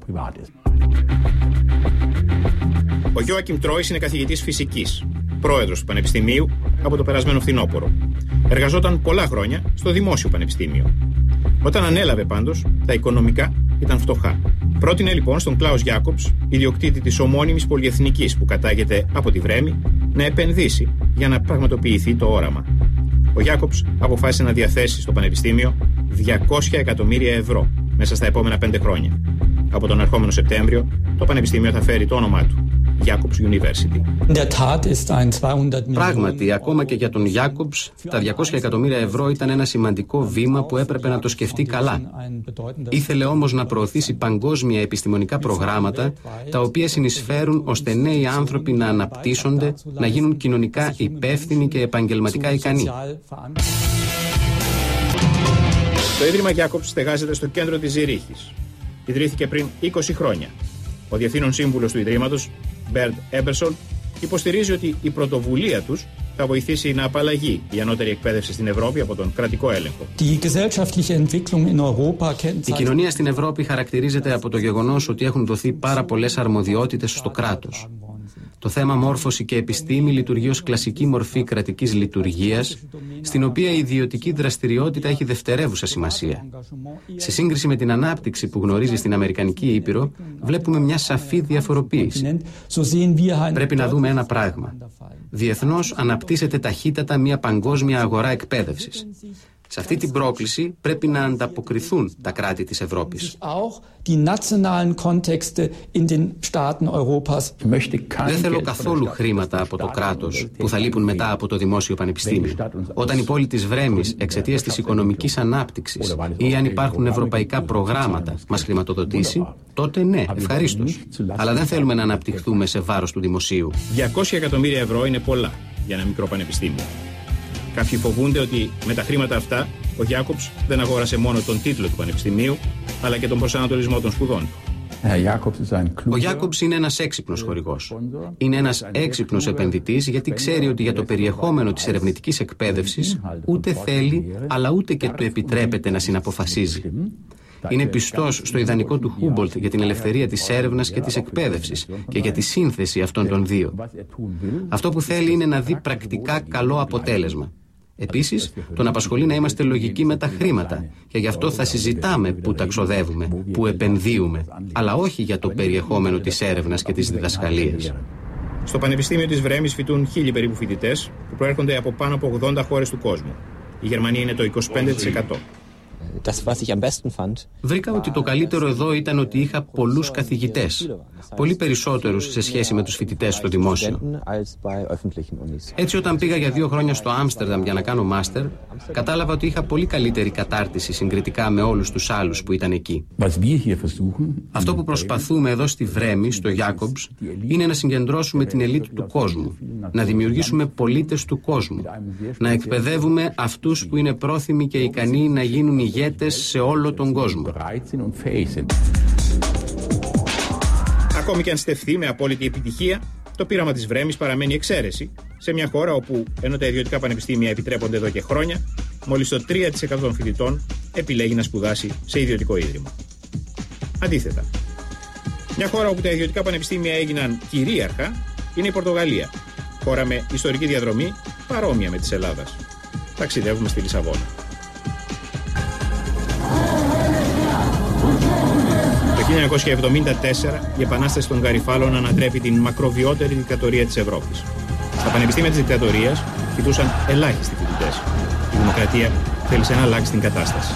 Ο Γιώακιμ Τρόις είναι καθηγητής φυσικής, πρόεδρος του Πανεπιστημίου από το περασμένο φθινόπωρο. Εργαζόταν πολλά χρόνια στο Δημόσιο Πανεπιστήμιο. Όταν ανέλαβε πάντως, τα οικονομικά ήταν φτωχά. Πρότεινε λοιπόν στον Κλάους Γιάκοψ, ιδιοκτήτη της ομώνυμης πολυεθνικής που κατάγεται από τη Βρέμη, να επενδύσει για να πραγματοποιηθεί το όραμα. Ο Γιάκοψ αποφάσισε να διαθέσει στο Πανεπιστήμιο διακόσια εκατομμύρια ευρώ μέσα στα επόμενα πέντε χρόνια. Από τον ερχόμενο Σεπτέμβριο, το πανεπιστήμιο θα φέρει το όνομά του, Jacobs University. Πράγματι, ακόμα και για τον Jacobs, τα διακόσια εκατομμύρια ευρώ ήταν ένα σημαντικό βήμα που έπρεπε να το σκεφτεί καλά. Ήθελε όμως να προωθήσει παγκόσμια επιστημονικά προγράμματα, τα οποία συνεισφέρουν ώστε νέοι άνθρωποι να αναπτύσσονται, να γίνουν κοινωνικά υπεύθυνοι και επαγγελματικά ικανοί. Το Ίδρυμα Jacobs στεγάζεται στο κέντρο της Ζηρίχης. Ιδρύθηκε πριν είκοσι χρόνια. Ο διευθύνων σύμβουλος του Ιδρύματος, Μπέρντ Έμπερσολ, υποστηρίζει ότι η πρωτοβουλία τους θα βοηθήσει να απαλλαγεί η ανώτερη εκπαίδευση στην Ευρώπη από τον κρατικό έλεγχο. Η κοινωνία στην Ευρώπη χαρακτηρίζεται από το γεγονός ότι έχουν δοθεί πάρα πολλές αρμοδιότητες στο κράτος. Το θέμα μόρφωση και επιστήμη λειτουργεί ως κλασική μορφή κρατικής λειτουργίας, στην οποία η ιδιωτική δραστηριότητα έχει δευτερεύουσα σημασία. Σε σύγκριση με την ανάπτυξη που γνωρίζει στην Αμερικανική Ήπειρο, βλέπουμε μια σαφή διαφοροποίηση. Πρέπει να δούμε ένα πράγμα. Διεθνώς αναπτύσσεται ταχύτατα μια παγκόσμια αγορά εκπαίδευσης. Σε αυτή την πρόκληση πρέπει να ανταποκριθούν τα κράτη της Ευρώπης. Δεν θέλω καθόλου χρήματα από το κράτος που θα λείπουν μετά από το δημόσιο πανεπιστήμιο. Όταν η πόλη της Βρέμης εξαιτίας της οικονομικής ανάπτυξης ή αν υπάρχουν ευρωπαϊκά προγράμματα μας χρηματοδοτήσει, τότε ναι, ευχαρίστως. Αλλά δεν θέλουμε να αναπτυχθούμε σε βάρος του δημοσίου. διακόσια εκατομμύρια ευρώ είναι πολλά για ένα μικρό πανεπιστήμιο. Κάποιοι φοβούνται ότι με τα χρήματα αυτά ο Jacobs δεν αγόρασε μόνο τον τίτλο του πανεπιστημίου, αλλά και τον προσανατολισμό των σπουδών του. Ο Jacobs είναι ένας έξυπνος χορηγός. Είναι ένας έξυπνος επενδυτής γιατί ξέρει ότι για το περιεχόμενο της ερευνητικής εκπαίδευσης ούτε θέλει, αλλά ούτε και του επιτρέπεται να συναποφασίζει. Είναι πιστός στο ιδανικό του Χούμπολτ για την ελευθερία της έρευνας και της εκπαίδευσης και για τη σύνθεση αυτών των δύο. Αυτό που θέλει είναι να δει πρακτικά καλό αποτέλεσμα. Επίσης, τον απασχολεί να είμαστε λογικοί με τα χρήματα και γι' αυτό θα συζητάμε που τα ξοδεύουμε, που επενδύουμε, αλλά όχι για το περιεχόμενο της έρευνας και της διδασκαλίας. Στο Πανεπιστήμιο της Βρέμης φοιτούν χίλιοι περίπου φοιτητές που προέρχονται από πάνω από ογδόντα χώρες του κόσμου. Η Γερμανία είναι το είκοσι πέντε τοις εκατό. Βρήκα ότι το καλύτερο εδώ ήταν ότι είχα πολλούς καθηγητές, πολύ περισσότερους σε σχέση με τους φοιτητές στο δημόσιο. Έτσι, όταν πήγα για δύο χρόνια στο Άμστερνταμ για να κάνω μάστερ, κατάλαβα ότι είχα πολύ καλύτερη κατάρτιση συγκριτικά με όλους τους άλλους που ήταν εκεί. Αυτό που προσπαθούμε εδώ στη Βρέμη, στο Jacobs, είναι να συγκεντρώσουμε την ελίτ του κόσμου, να δημιουργήσουμε πολίτες του κόσμου, να εκπαιδεύουμε αυτούς που είναι πρόθυμοι και ικανοί να γίνουν ηγέτες σε όλο τον κόσμο. Ακόμη και αν στεφθεί με απόλυτη επιτυχία, το πείραμα της Βρέμης παραμένει εξαίρεση σε μια χώρα όπου, ενώ τα ιδιωτικά πανεπιστήμια επιτρέπονται εδώ και χρόνια, μόλις το τρία τοις εκατό των φοιτητών επιλέγει να σπουδάσει σε ιδιωτικό ίδρυμα. Αντίθετα, μια χώρα όπου τα ιδιωτικά πανεπιστήμια έγιναν κυρίαρχα είναι η Πορτογαλία, χώρα με ιστορική διαδρομή παρόμοια με της Ελλάδας. Ταξιδεύουμε στη Λισαβόνα. Το χίλια εννιακόσια εβδομήντα τέσσερα η Επανάσταση των Γαριφάλων ανατρέπει την μακροβιότερη δικτατορία της Ευρώπης. Στα πανεπιστήμια της δικτατορίας φοιτούσαν ελάχιστοι φοιτητές. Η δημοκρατία θέλησε να αλλάξει την κατάσταση.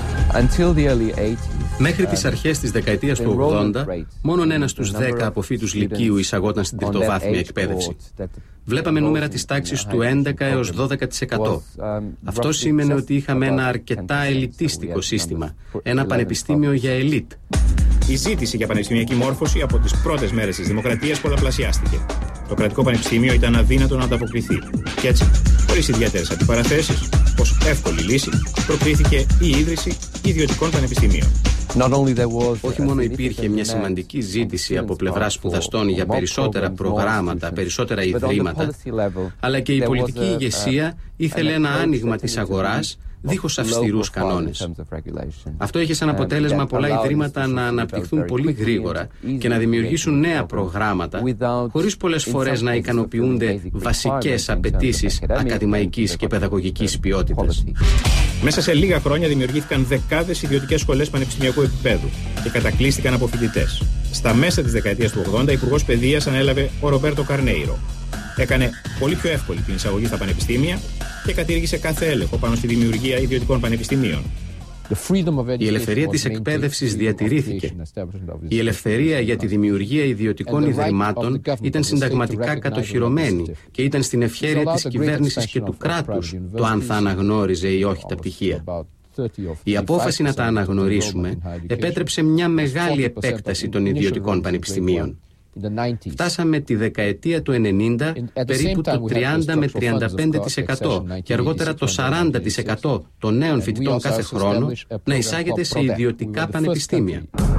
Μέχρι τις αρχές της δεκαετίας του ογδόντα, μόνον ένας στους δέκα αποφύτους λυκείου εισαγόταν στην τριτοβάθμια εκπαίδευση. Βλέπαμε νούμερα της τάξης του έντεκα έως δώδεκα τοις εκατό. Αυτό σήμαινε ότι είχαμε ένα αρκετά ελιτίστικο σύστημα, ένα πανεπιστήμιο για ελίτ. Η ζήτηση για πανεπιστημιακή μόρφωση από τις πρώτες μέρες της δημοκρατίας πολλαπλασιάστηκε. Το κρατικό πανεπιστήμιο ήταν αδύνατο να ανταποκριθεί. Και έτσι, χωρίς ιδιαίτερες αντιπαραθέσεις, ως εύκολη λύση, προκρίθηκε η ίδρυση ιδιωτικών πανεπιστημίων. Όχι μόνο υπήρχε μια σημαντική ζήτηση από πλευράς σπουδαστών για περισσότερα προγράμματα, περισσότερα ιδρύματα, αλλά και η πολιτική ηγεσία ήθελε ένα άνοιγμα της αγοράς δίχως αυστηρούς κανόνες. Αυτό είχε σαν αποτέλεσμα πολλά ιδρύματα να αναπτυχθούν πολύ γρήγορα και να δημιουργήσουν νέα προγράμματα, χωρίς πολλές φορές να ικανοποιούνται βασικές απαιτήσεις ακαδημαϊκής και παιδαγωγικής ποιότητας. Μέσα σε λίγα χρόνια δημιουργήθηκαν δεκάδες ιδιωτικές σχολές πανεπιστημιακού επίπεδου και κατακλείστηκαν από φοιτητές. Στα μέσα της δεκαετίας του ογδόντα, υπουργός παιδείας ανέλαβε ο Ρομπέρτο Καρνέιρο. Έκανε πολύ πιο εύκολη την εισαγωγή στα πανεπιστήμια και κατήργησε κάθε έλεγχο πάνω στη δημιουργία ιδιωτικών πανεπιστημίων. Η ελευθερία της εκπαίδευσης διατηρήθηκε. Η ελευθερία για τη δημιουργία ιδιωτικών ιδρυμάτων ήταν συνταγματικά κατοχυρωμένη και ήταν στην ευχέρεια της κυβέρνησης και του κράτους το αν θα αναγνώριζε ή όχι τα πτυχία. Η απόφαση να τα αναγνωρίσουμε επέτρεψε μια μεγάλη επέκταση των ιδιωτικών πανεπιστημίων. Φτάσαμε τη δεκαετία του ενενήντα περίπου το τριάντα με τριάντα πέντε τοις εκατό και αργότερα το σαράντα τοις εκατό των νέων φοιτητών κάθε χρόνο να εισάγεται σε ιδιωτικά πανεπιστήμια.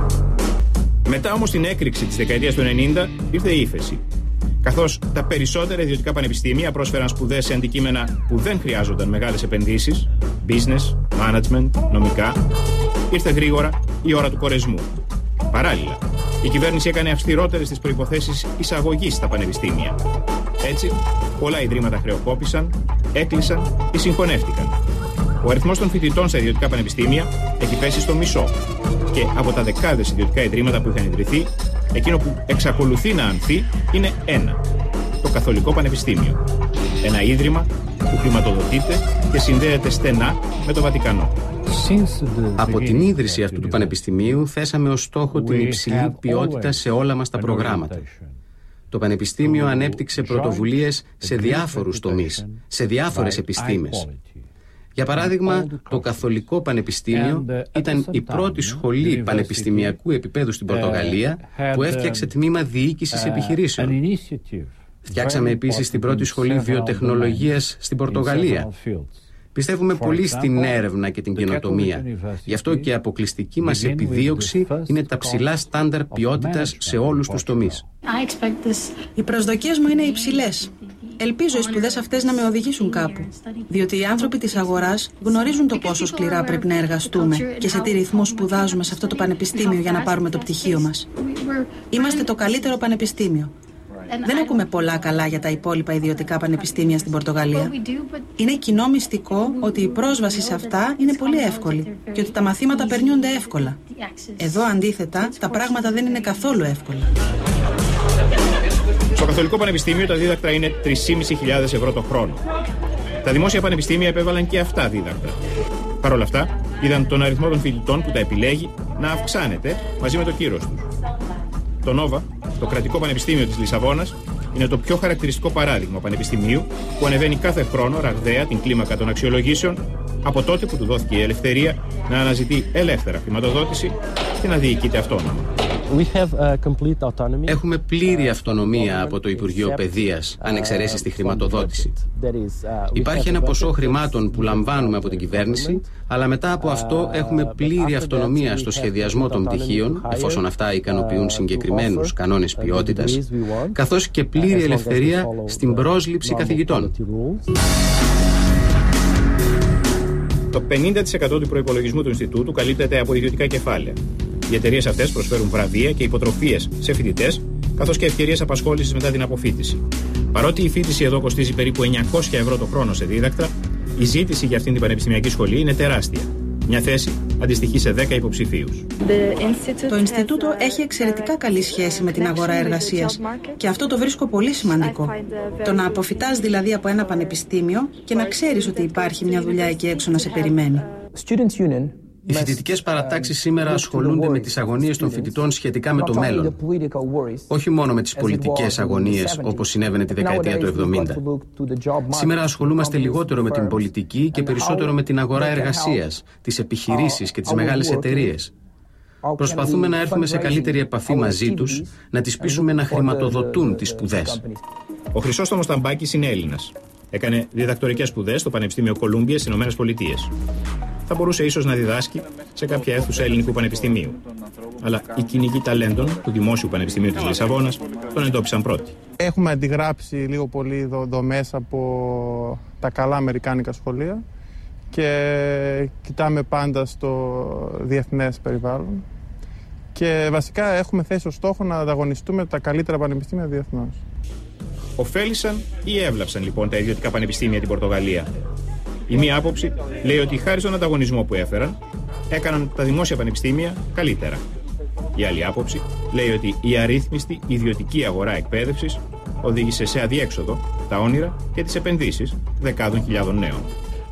Μετά όμως την έκρηξη της δεκαετίας του ενενήντα ήρθε η ύφεση. Καθώς τα περισσότερα ιδιωτικά πανεπιστήμια πρόσφεραν σπουδές σε αντικείμενα που δεν χρειάζονταν μεγάλες επενδύσεις, business, management, νομικά, ήρθε γρήγορα η ώρα του κορεσμού. Παράλληλα, η κυβέρνηση έκανε αυστηρότερες τις προϋποθέσεις εισαγωγής στα πανεπιστήμια. Έτσι, πολλά ιδρύματα χρεοκόπησαν, έκλεισαν ή συγχωνεύτηκαν. Ο αριθμός των φοιτητών στα ιδιωτικά πανεπιστήμια έχει πέσει στο μισό και από τα δεκάδες ιδιωτικά ιδρύματα που είχαν ιδρυθεί, εκείνο που εξακολουθεί να ανθεί είναι ένα, το Καθολικό Πανεπιστήμιο. Ένα ίδρυμα που χρηματοδοτείται και συνδέεται στενά με το Βατικανό. Από την ίδρυση αυτού του πανεπιστημίου θέσαμε ως στόχο την υψηλή ποιότητα σε όλα μας τα προγράμματα. Το Πανεπιστήμιο ανέπτυξε πρωτοβουλίες σε διάφορους τομείς, σε διάφορες επιστήμες. Για παράδειγμα, το Καθολικό Πανεπιστήμιο ήταν η πρώτη σχολή πανεπιστημιακού επίπεδου στην Πορτογαλία που έφτιαξε τμήμα διοίκησης επιχειρήσεων. Φτιάξαμε επίσης την πρώτη σχολή βιοτεχνολογίας στην Πορτογαλία. Πιστεύουμε πολύ στην έρευνα και την καινοτομία. Γι' αυτό και η αποκλειστική μας επιδίωξη είναι τα ψηλά στάνταρ ποιότητας σε όλους τους τομείς. Οι προσδοκίες μου είναι υψηλές. Ελπίζω οι σπουδές αυτές να με οδηγήσουν κάπου. Διότι οι άνθρωποι της αγοράς γνωρίζουν το πόσο σκληρά πρέπει να εργαστούμε και σε τι ρυθμό σπουδάζουμε σε αυτό το πανεπιστήμιο για να πάρουμε το πτυχίο μας. Είμαστε το καλύτερο πανεπιστήμιο. Δεν ακούμε πολλά καλά για τα υπόλοιπα ιδιωτικά πανεπιστήμια στην Πορτογαλία. Είναι κοινό μυστικό ότι η πρόσβαση σε αυτά είναι πολύ εύκολη και ότι τα μαθήματα περνιούνται εύκολα. Εδώ αντίθετα τα πράγματα δεν είναι καθόλου εύκολα. Στο Καθολικό Πανεπιστήμιο τα δίδακτρα είναι τρεις χιλιάδες πεντακόσιες ευρώ το χρόνο. Τα δημόσια πανεπιστήμια επέβαλαν και αυτά δίδακτρα. Παρ' όλα αυτά, είδαν τον αριθμό των φοιτητών που τα επιλέγει να αυξάνεται μαζί με το κύρος τους. Το Νόβα, το κρατικό πανεπιστήμιο της Λισαβόνας, είναι το πιο χαρακτηριστικό παράδειγμα πανεπιστημίου που ανεβαίνει κάθε χρόνο ραγδαία την κλίμακα των αξιολογήσεων από τότε που του δόθηκε η ελευθερία να αναζητεί ελεύθερα χρηματοδότηση και να διοικείται αυτόνομα. Έχουμε πλήρη αυτονομία από το Υπουργείο Παιδείας, αν εξαιρέσεις τη χρηματοδότηση. Υπάρχει ένα ποσό χρημάτων που λαμβάνουμε από την κυβέρνηση, αλλά μετά από αυτό έχουμε πλήρη αυτονομία στο σχεδιασμό των πτυχίων, εφόσον αυτά ικανοποιούν συγκεκριμένους κανόνες ποιότητας, καθώς και πλήρη ελευθερία στην πρόσληψη καθηγητών. Το πενήντα τοις εκατό του προϋπολογισμού του Ινστιτούτου καλύπτεται από ιδιωτικά κεφάλαια. Οι εταιρείες αυτές προσφέρουν βραβεία και υποτροφίες σε φοιτητές, καθώς και ευκαιρίες απασχόλησης μετά την αποφοίτηση. Παρότι η φοιτηση εδώ κοστίζει περίπου εννιακόσια ευρώ το χρόνο σε δίδακτρα, η ζήτηση για αυτήν την πανεπιστημιακή σχολή είναι τεράστια. Μια θέση αντιστοιχεί σε δέκα υποψηφίους. Το Ινστιτούτο έχει εξαιρετικά καλή σχέση με την αγορά εργασίας και αυτό το βρίσκω πολύ σημαντικό. Το να αποφυτάς δηλαδή από ένα πανεπιστήμιο και να ξέρεις ότι υπάρχει μια δουλειά εκεί έξω να σε περιμένει. Οι φοιτητικές παρατάξεις σήμερα ασχολούνται με τις αγωνίες των φοιτητών σχετικά με το μέλλον. Όχι μόνο με τις πολιτικές αγωνίες όπως συνέβαινε τη δεκαετία του εβδομήντα. Σήμερα ασχολούμαστε λιγότερο με την πολιτική και περισσότερο με την αγορά εργασίας, τις επιχειρήσεις και τις μεγάλες εταιρείες. Προσπαθούμε να έρθουμε σε καλύτερη επαφή μαζί τους, να τις πείσουμε να χρηματοδοτούν τις σπουδές. Ο Χρυσόστομος Ταμπάκης είναι Έλληνας. Έκανε διδακτορικές σπουδές στο Πανεπιστήμιο Κολούμπια στις Ηνωμένες Πολιτείες. Θα μπορούσε ίσως να διδάσκει σε κάποια αίθουσα ελληνικού πανεπιστημίου. Αλλά οι κυνηγοί ταλέντων του Δημόσιου Πανεπιστημίου της Λισαβόνας τον εντόπισαν πρώτοι. Έχουμε αντιγράψει λίγο πολύ δομές από τα καλά αμερικάνικα σχολεία και κοιτάμε πάντα στο διεθνές περιβάλλον. Και βασικά έχουμε θέσει ως στόχο να ανταγωνιστούμε τα καλύτερα πανεπιστήμια διεθνώς. Οφέλησαν ή έβλαψαν λοιπόν τα ιδιωτικά πανεπιστήμια την Πορτογαλία? Η μία άποψη λέει ότι χάρη στον ανταγωνισμό που έφεραν, έκαναν τα δημόσια πανεπιστήμια καλύτερα. Η άλλη άποψη λέει ότι η αρρύθμιστη ιδιωτική αγορά εκπαίδευσης οδήγησε σε αδιέξοδο τα όνειρα και τις επενδύσεις δεκάδων χιλιάδων νέων.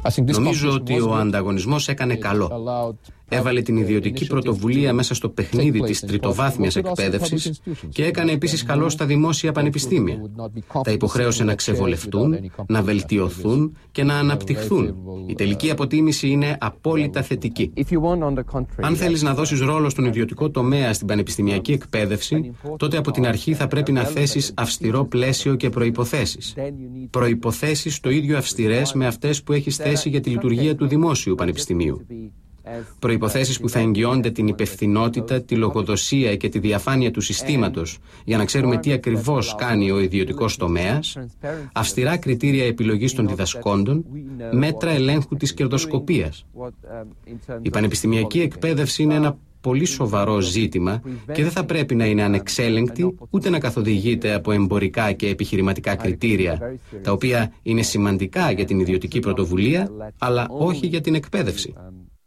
Νομίζω ότι ο ανταγωνισμός έκανε καλό. Έβαλε την ιδιωτική πρωτοβουλία μέσα στο παιχνίδι της τριτοβάθμιας εκπαίδευσης και έκανε επίσης καλό στα δημόσια πανεπιστήμια. Τα υποχρέωσε να ξεβολευτούν, να βελτιωθούν και να αναπτυχθούν. Η τελική αποτίμηση είναι απόλυτα θετική. Αν θέλεις να δώσεις ρόλο στον ιδιωτικό τομέα στην πανεπιστημιακή εκπαίδευση, τότε από την αρχή θα πρέπει να θέσεις αυστηρό πλαίσιο και προϋποθέσεις. Προϋποθέσεις το ίδιο αυστηρές με αυτές που έχεις θέσει για τη λειτουργία του δημόσιου πανεπιστημίου. Προϋποθέσεις που θα εγγυώνται την υπευθυνότητα, τη λογοδοσία και τη διαφάνεια του συστήματος για να ξέρουμε τι ακριβώς κάνει ο ιδιωτικός τομέας, αυστηρά κριτήρια επιλογής των διδασκόντων, μέτρα ελέγχου της κερδοσκοπίας. Η πανεπιστημιακή εκπαίδευση είναι ένα πολύ σοβαρό ζήτημα και δεν θα πρέπει να είναι ανεξέλεγκτη ούτε να καθοδηγείται από εμπορικά και επιχειρηματικά κριτήρια, τα οποία είναι σημαντικά για την ιδιωτική πρωτοβουλία, αλλά όχι για την εκπαίδευση.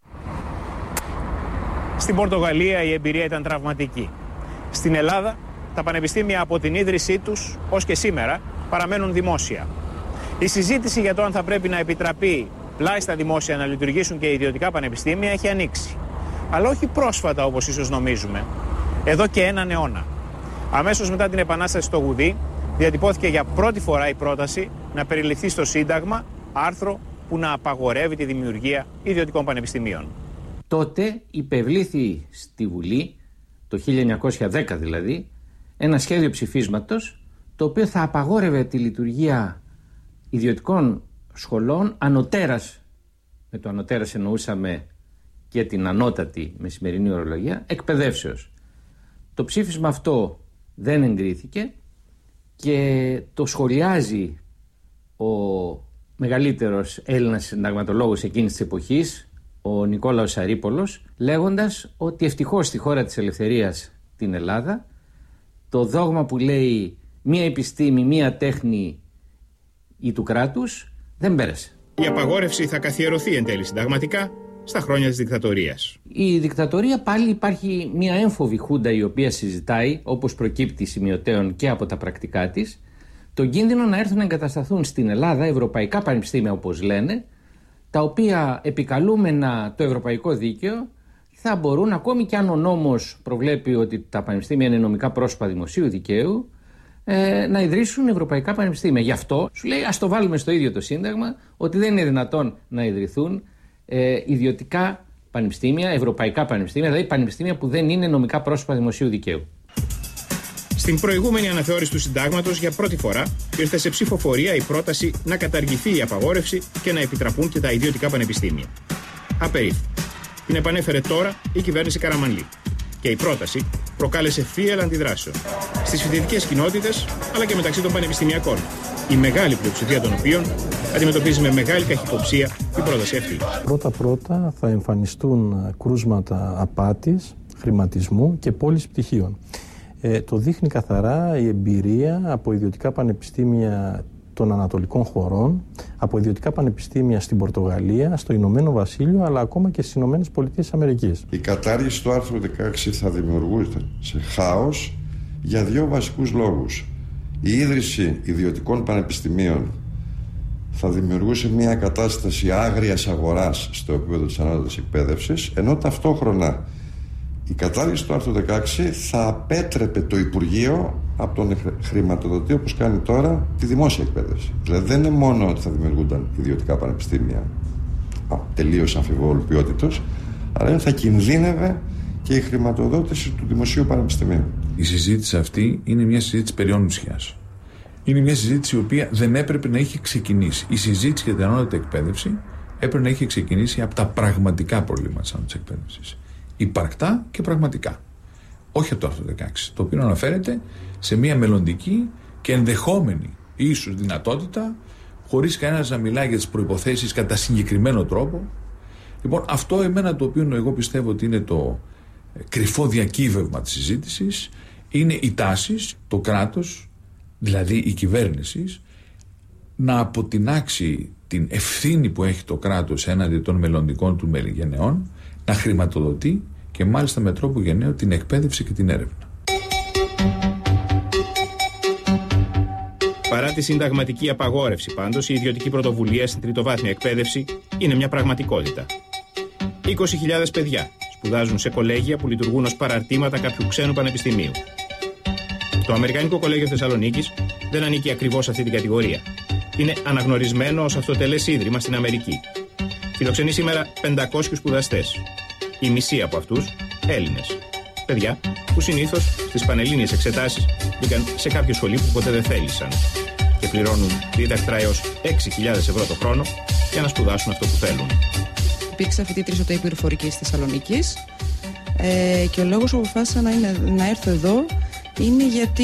Στην Πορτογαλία η εμπειρία ήταν τραυματική. Στην Ελλάδα τα πανεπιστήμια από την ίδρυσή τους ως και σήμερα παραμένουν δημόσια. Η συζήτηση για το αν θα πρέπει να επιτραπεί πλάι στα δημόσια να λειτουργήσουν και ιδιωτικά πανεπιστήμια έχει ανοίξει. Αλλά όχι πρόσφατα όπως ίσως νομίζουμε. Εδώ και έναν αιώνα. Αμέσως μετά την Επανάσταση στο Γουδί διατυπώθηκε για πρώτη φορά η πρόταση να περιληφθεί στο Σύνταγμα άρθρο που να απαγορεύει τη δημιουργία ιδιωτικών πανεπιστημίων. Τότε υπευλήθη στη Βουλή, το χίλια εννιακόσια δέκα δηλαδή, ένα σχέδιο ψηφίσματος το οποίο θα απαγόρευε τη λειτουργία ιδιωτικών σχολών ανωτέρας, με το ανωτέρας εννοούσαμε και την ανώτατη με σημερινή ορολογία, εκπαιδεύσεως. Το ψήφισμα αυτό δεν εγκρίθηκε και το σχολιάζει ο μεγαλύτερος Έλληνας συνταγματολόγος εκείνης της εποχής, ο Νικόλαος Σαρίπολος, λέγοντας ότι ευτυχώς στη χώρα της ελευθερίας, την Ελλάδα, το δόγμα που λέει μία επιστήμη, μία τέχνη ή του κράτους δεν πέρασε. Η απαγόρευση θα καθιερωθεί εν τέλει συνταγματικά στα χρόνια της δικτατορίας. Η δικτατορία πάλι υπάρχει μία έμφοβη χούντα η οποία συζητάει, όπως προκύπτει σημειωτέων και από τα πρακτικά της, τον κίνδυνο να έρθουν να εγκατασταθούν στην Ελλάδα ευρωπαϊκά πανεπιστήμια όπως λένε, τα οποία επικαλούμενα το ευρωπαϊκό δίκαιο θα μπορούν, ακόμη και αν ο νόμος προβλέπει ότι τα πανεπιστήμια είναι νομικά πρόσωπα δημοσίου δικαίου, ε, να ιδρύσουν ευρωπαϊκά πανεπιστήμια. Γι' αυτό σου λέει ας το βάλουμε στο ίδιο το Σύνταγμα ότι δεν είναι δυνατόν να ιδρυθούν ε, ιδιωτικά πανεπιστήμια, ευρωπαϊκά πανεπιστήμια, δηλαδή πανεπιστήμια που δεν είναι νομικά πρόσωπα δημοσίου δικαίου. Στην προηγούμενη αναθεώρηση του Συντάγματος για πρώτη φορά ήρθε σε ψηφοφορία η πρόταση να καταργηθεί η απαγόρευση και να επιτραπούν και τα ιδιωτικά πανεπιστήμια. Απερίφθη. Την επανέφερε τώρα η κυβέρνηση Καραμανλή. Και η πρόταση προκάλεσε θύελλα αντιδράσεων στις φοιτητικές κοινότητες αλλά και μεταξύ των πανεπιστημιακών, η μεγάλη πλειοψηφία των οποίων αντιμετωπίζει με μεγάλη καχυποψία την πρόταση αυτή. Πρώτα-πρώτα θα εμφανιστούν κρούσματα απάτης, χρηματισμού και πώληση πτυχίων. Ε, το δείχνει καθαρά η εμπειρία από ιδιωτικά πανεπιστήμια των ανατολικών χωρών, από ιδιωτικά πανεπιστήμια στην Πορτογαλία, στο Ηνωμένο Βασίλειο, αλλά ακόμα και στις Ηνωμένες Πολιτείες Αμερικής. Η κατάργηση του άρθρου δεκαέξι θα δημιουργούσε σε χάος για δύο βασικούς λόγους. Η ίδρυση ιδιωτικών πανεπιστημίων θα δημιουργούσε μια κατάσταση άγριας αγοράς στο επίπεδο της ανώτατης εκπαίδευσης, ενώ ταυτόχρονα η κατάργηση του άρθρου δεκαέξι θα απέτρεπε το Υπουργείο από τον χρηματοδοτή, όπως κάνει τώρα, τη δημόσια εκπαίδευση. Δηλαδή δεν είναι μόνο ότι θα δημιουργούνταν ιδιωτικά πανεπιστήμια τελείως αμφιβόλου ποιότητος, αλλά θα κινδύνευε και η χρηματοδότηση του δημοσίου πανεπιστημίου. Η συζήτηση αυτή είναι μια συζήτηση περί ουσιάς. Είναι μια συζήτηση η οποία δεν έπρεπε να είχε ξεκινήσει. Η συζήτηση για την ανώτατη εκπαίδευση έπρεπε να είχε ξεκινήσει από τα πραγματικά προβλήματα της ανώτατης εκπαίδευσης. Υπαρκτά και πραγματικά. Όχι από το άρθρο δεκαέξι, το οποίο αναφέρεται σε μια μελλοντική και ενδεχόμενη ίσως δυνατότητα, χωρίς κανένας να μιλάει για τις προϋποθέσεις κατά συγκεκριμένο τρόπο. Λοιπόν, αυτό εμένα το οποίο εγώ πιστεύω ότι είναι το κρυφό διακύβευμα της συζήτησης, είναι οι τάσεις, το κράτος, δηλαδή η κυβέρνηση, να αποτινάξει την ευθύνη που έχει το κράτος έναντι των μελλοντικών του γενεών, να χρηματοδοτεί και μάλιστα με τρόπο γενναίο την εκπαίδευση και την έρευνα. Παρά τη συνταγματική απαγόρευση, πάντως, η ιδιωτική πρωτοβουλία στην τριτοβάθμια εκπαίδευση είναι μια πραγματικότητα. είκοσι χιλιάδες παιδιά σπουδάζουν σε κολέγια που λειτουργούν ως παραρτήματα κάποιου ξένου πανεπιστημίου. Το Αμερικανικό Κολέγιο Θεσσαλονίκης δεν ανήκει ακριβώς σε αυτή την κατηγορία. Είναι αναγνωρισμένο ως αυτοτελές ίδρυμα στην Αμερική. Φιλοξενεί σήμερα πεντακόσιους σπουδαστές. Η μισή από αυτούς Έλληνες. Παιδιά που συνήθως στις πανελλήνιες εξετάσεις μπήκαν σε κάποιο σχολείο που ποτέ δεν θέλησαν και πληρώνουν δίδακτρα έως έξι χιλιάδες ευρώ το χρόνο για να σπουδάσουν αυτό που θέλουν. Υπήρξα φοιτήτρια στο ΤΕΙ Πληροφορικής Θεσσαλονίκης ε, και ο λόγος που αποφάσισα να, είναι, να έρθω εδώ είναι γιατί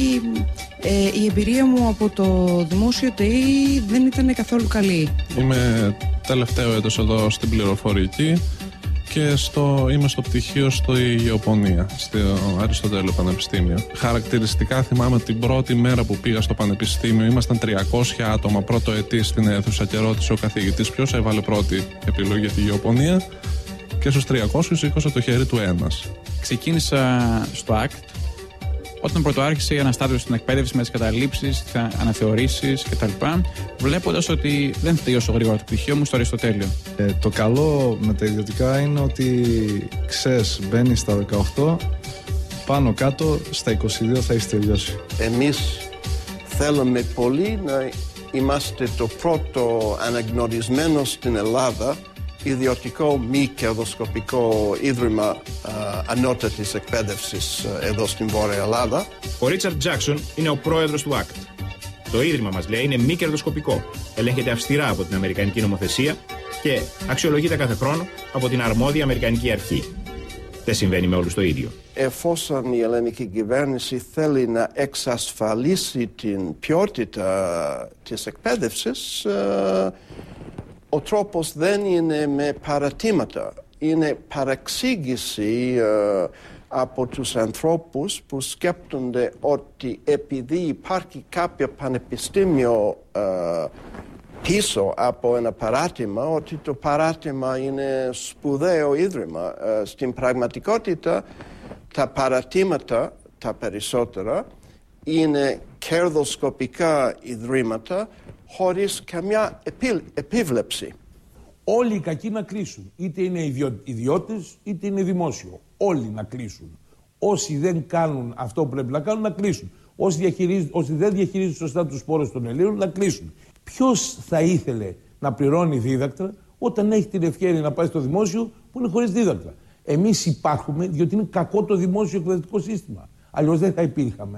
ε, η εμπειρία μου από το δημόσιο ΤΕΙ δεν ήταν καθόλου καλή. Είμαι τελευταίο έτος εδώ στην πληροφορική και στο, είμαι στο πτυχίο στο Γεωπονία, στο Αριστοτέλειο Πανεπιστήμιο. Χαρακτηριστικά θυμάμαι την πρώτη μέρα που πήγα στο Πανεπιστήμιο, ήμασταν τριακόσια άτομα πρώτο ετή στην αίθουσα και ρώτησε ο καθηγητής ποιος έβαλε πρώτη επιλογή για τη Γεωπονία και στους τριακόσιους σήκωσε το χέρι του ένας. Ξεκίνησα στο ΑΚΤ όταν πρωτοάρχισε η αναστάτωση στην εκπαίδευση με τις καταλήψεις, τις αναθεωρήσεις κτλ. Βλέποντας ότι δεν θα τελειώσω γρήγορα το πτυχίο μου στο Αριστοτέλειο. Ε, το καλό με τα ιδιωτικά είναι ότι ξέρεις, μπαίνεις στα δεκαοκτώ, πάνω κάτω στα είκοσι δύο θα έχεις τελειώσει. Εμείς θέλουμε πολύ να είμαστε το πρώτο αναγνωρισμένο στην Ελλάδα ιδιωτικό μη κερδοσκοπικό ίδρυμα α, ανώτατης εκπαίδευσης εδώ στην Βόρεια Ελλάδα. Ο Ρίτσαρντ Τζάκσον είναι ο πρόεδρος του ΑΚΤ. Το ίδρυμα, μας λέει, είναι μη κερδοσκοπικό. Ελέγχεται αυστηρά από την Αμερικανική νομοθεσία και αξιολογείται κάθε χρόνο από την αρμόδια Αμερικανική αρχή. Δεν συμβαίνει με όλους το ίδιο. Εφόσον η ελληνική κυβέρνηση θέλει να εξασφαλίσει την ποιότητα της εκπαίδευσης, α, ο τρόπος δεν είναι με παρατήματα, είναι παραξήγηση uh, από τους ανθρώπους που σκέπτονται ότι επειδή υπάρχει κάποιο πανεπιστήμιο uh, πίσω από ένα παράτημα, ότι το παράτημα είναι σπουδαίο ίδρυμα. Uh, στην πραγματικότητα τα παρατήματα, τα περισσότερα, είναι κερδοσκοπικά ιδρύματα χωρίς καμιά επί, επίβλεψη. Όλοι οι κακοί να κλείσουν. Είτε είναι ιδιω, ιδιώτες, είτε είναι δημόσιο. Όλοι να κλείσουν. Όσοι δεν κάνουν αυτό που πρέπει να κάνουν, να κλείσουν. Όσοι, όσοι δεν διαχειρίζουν σωστά τους πόρους των Ελλήνων, να κλείσουν. Ποιος θα ήθελε να πληρώνει δίδακτρα όταν έχει την ευκαιρία να πάει στο δημόσιο που είναι χωρίς δίδακτρα? Εμείς υπάρχουμε διότι είναι κακό το δημόσιο εκπαιδευτικό σύστημα. Αλλιώς δεν θα υπήρχαμε.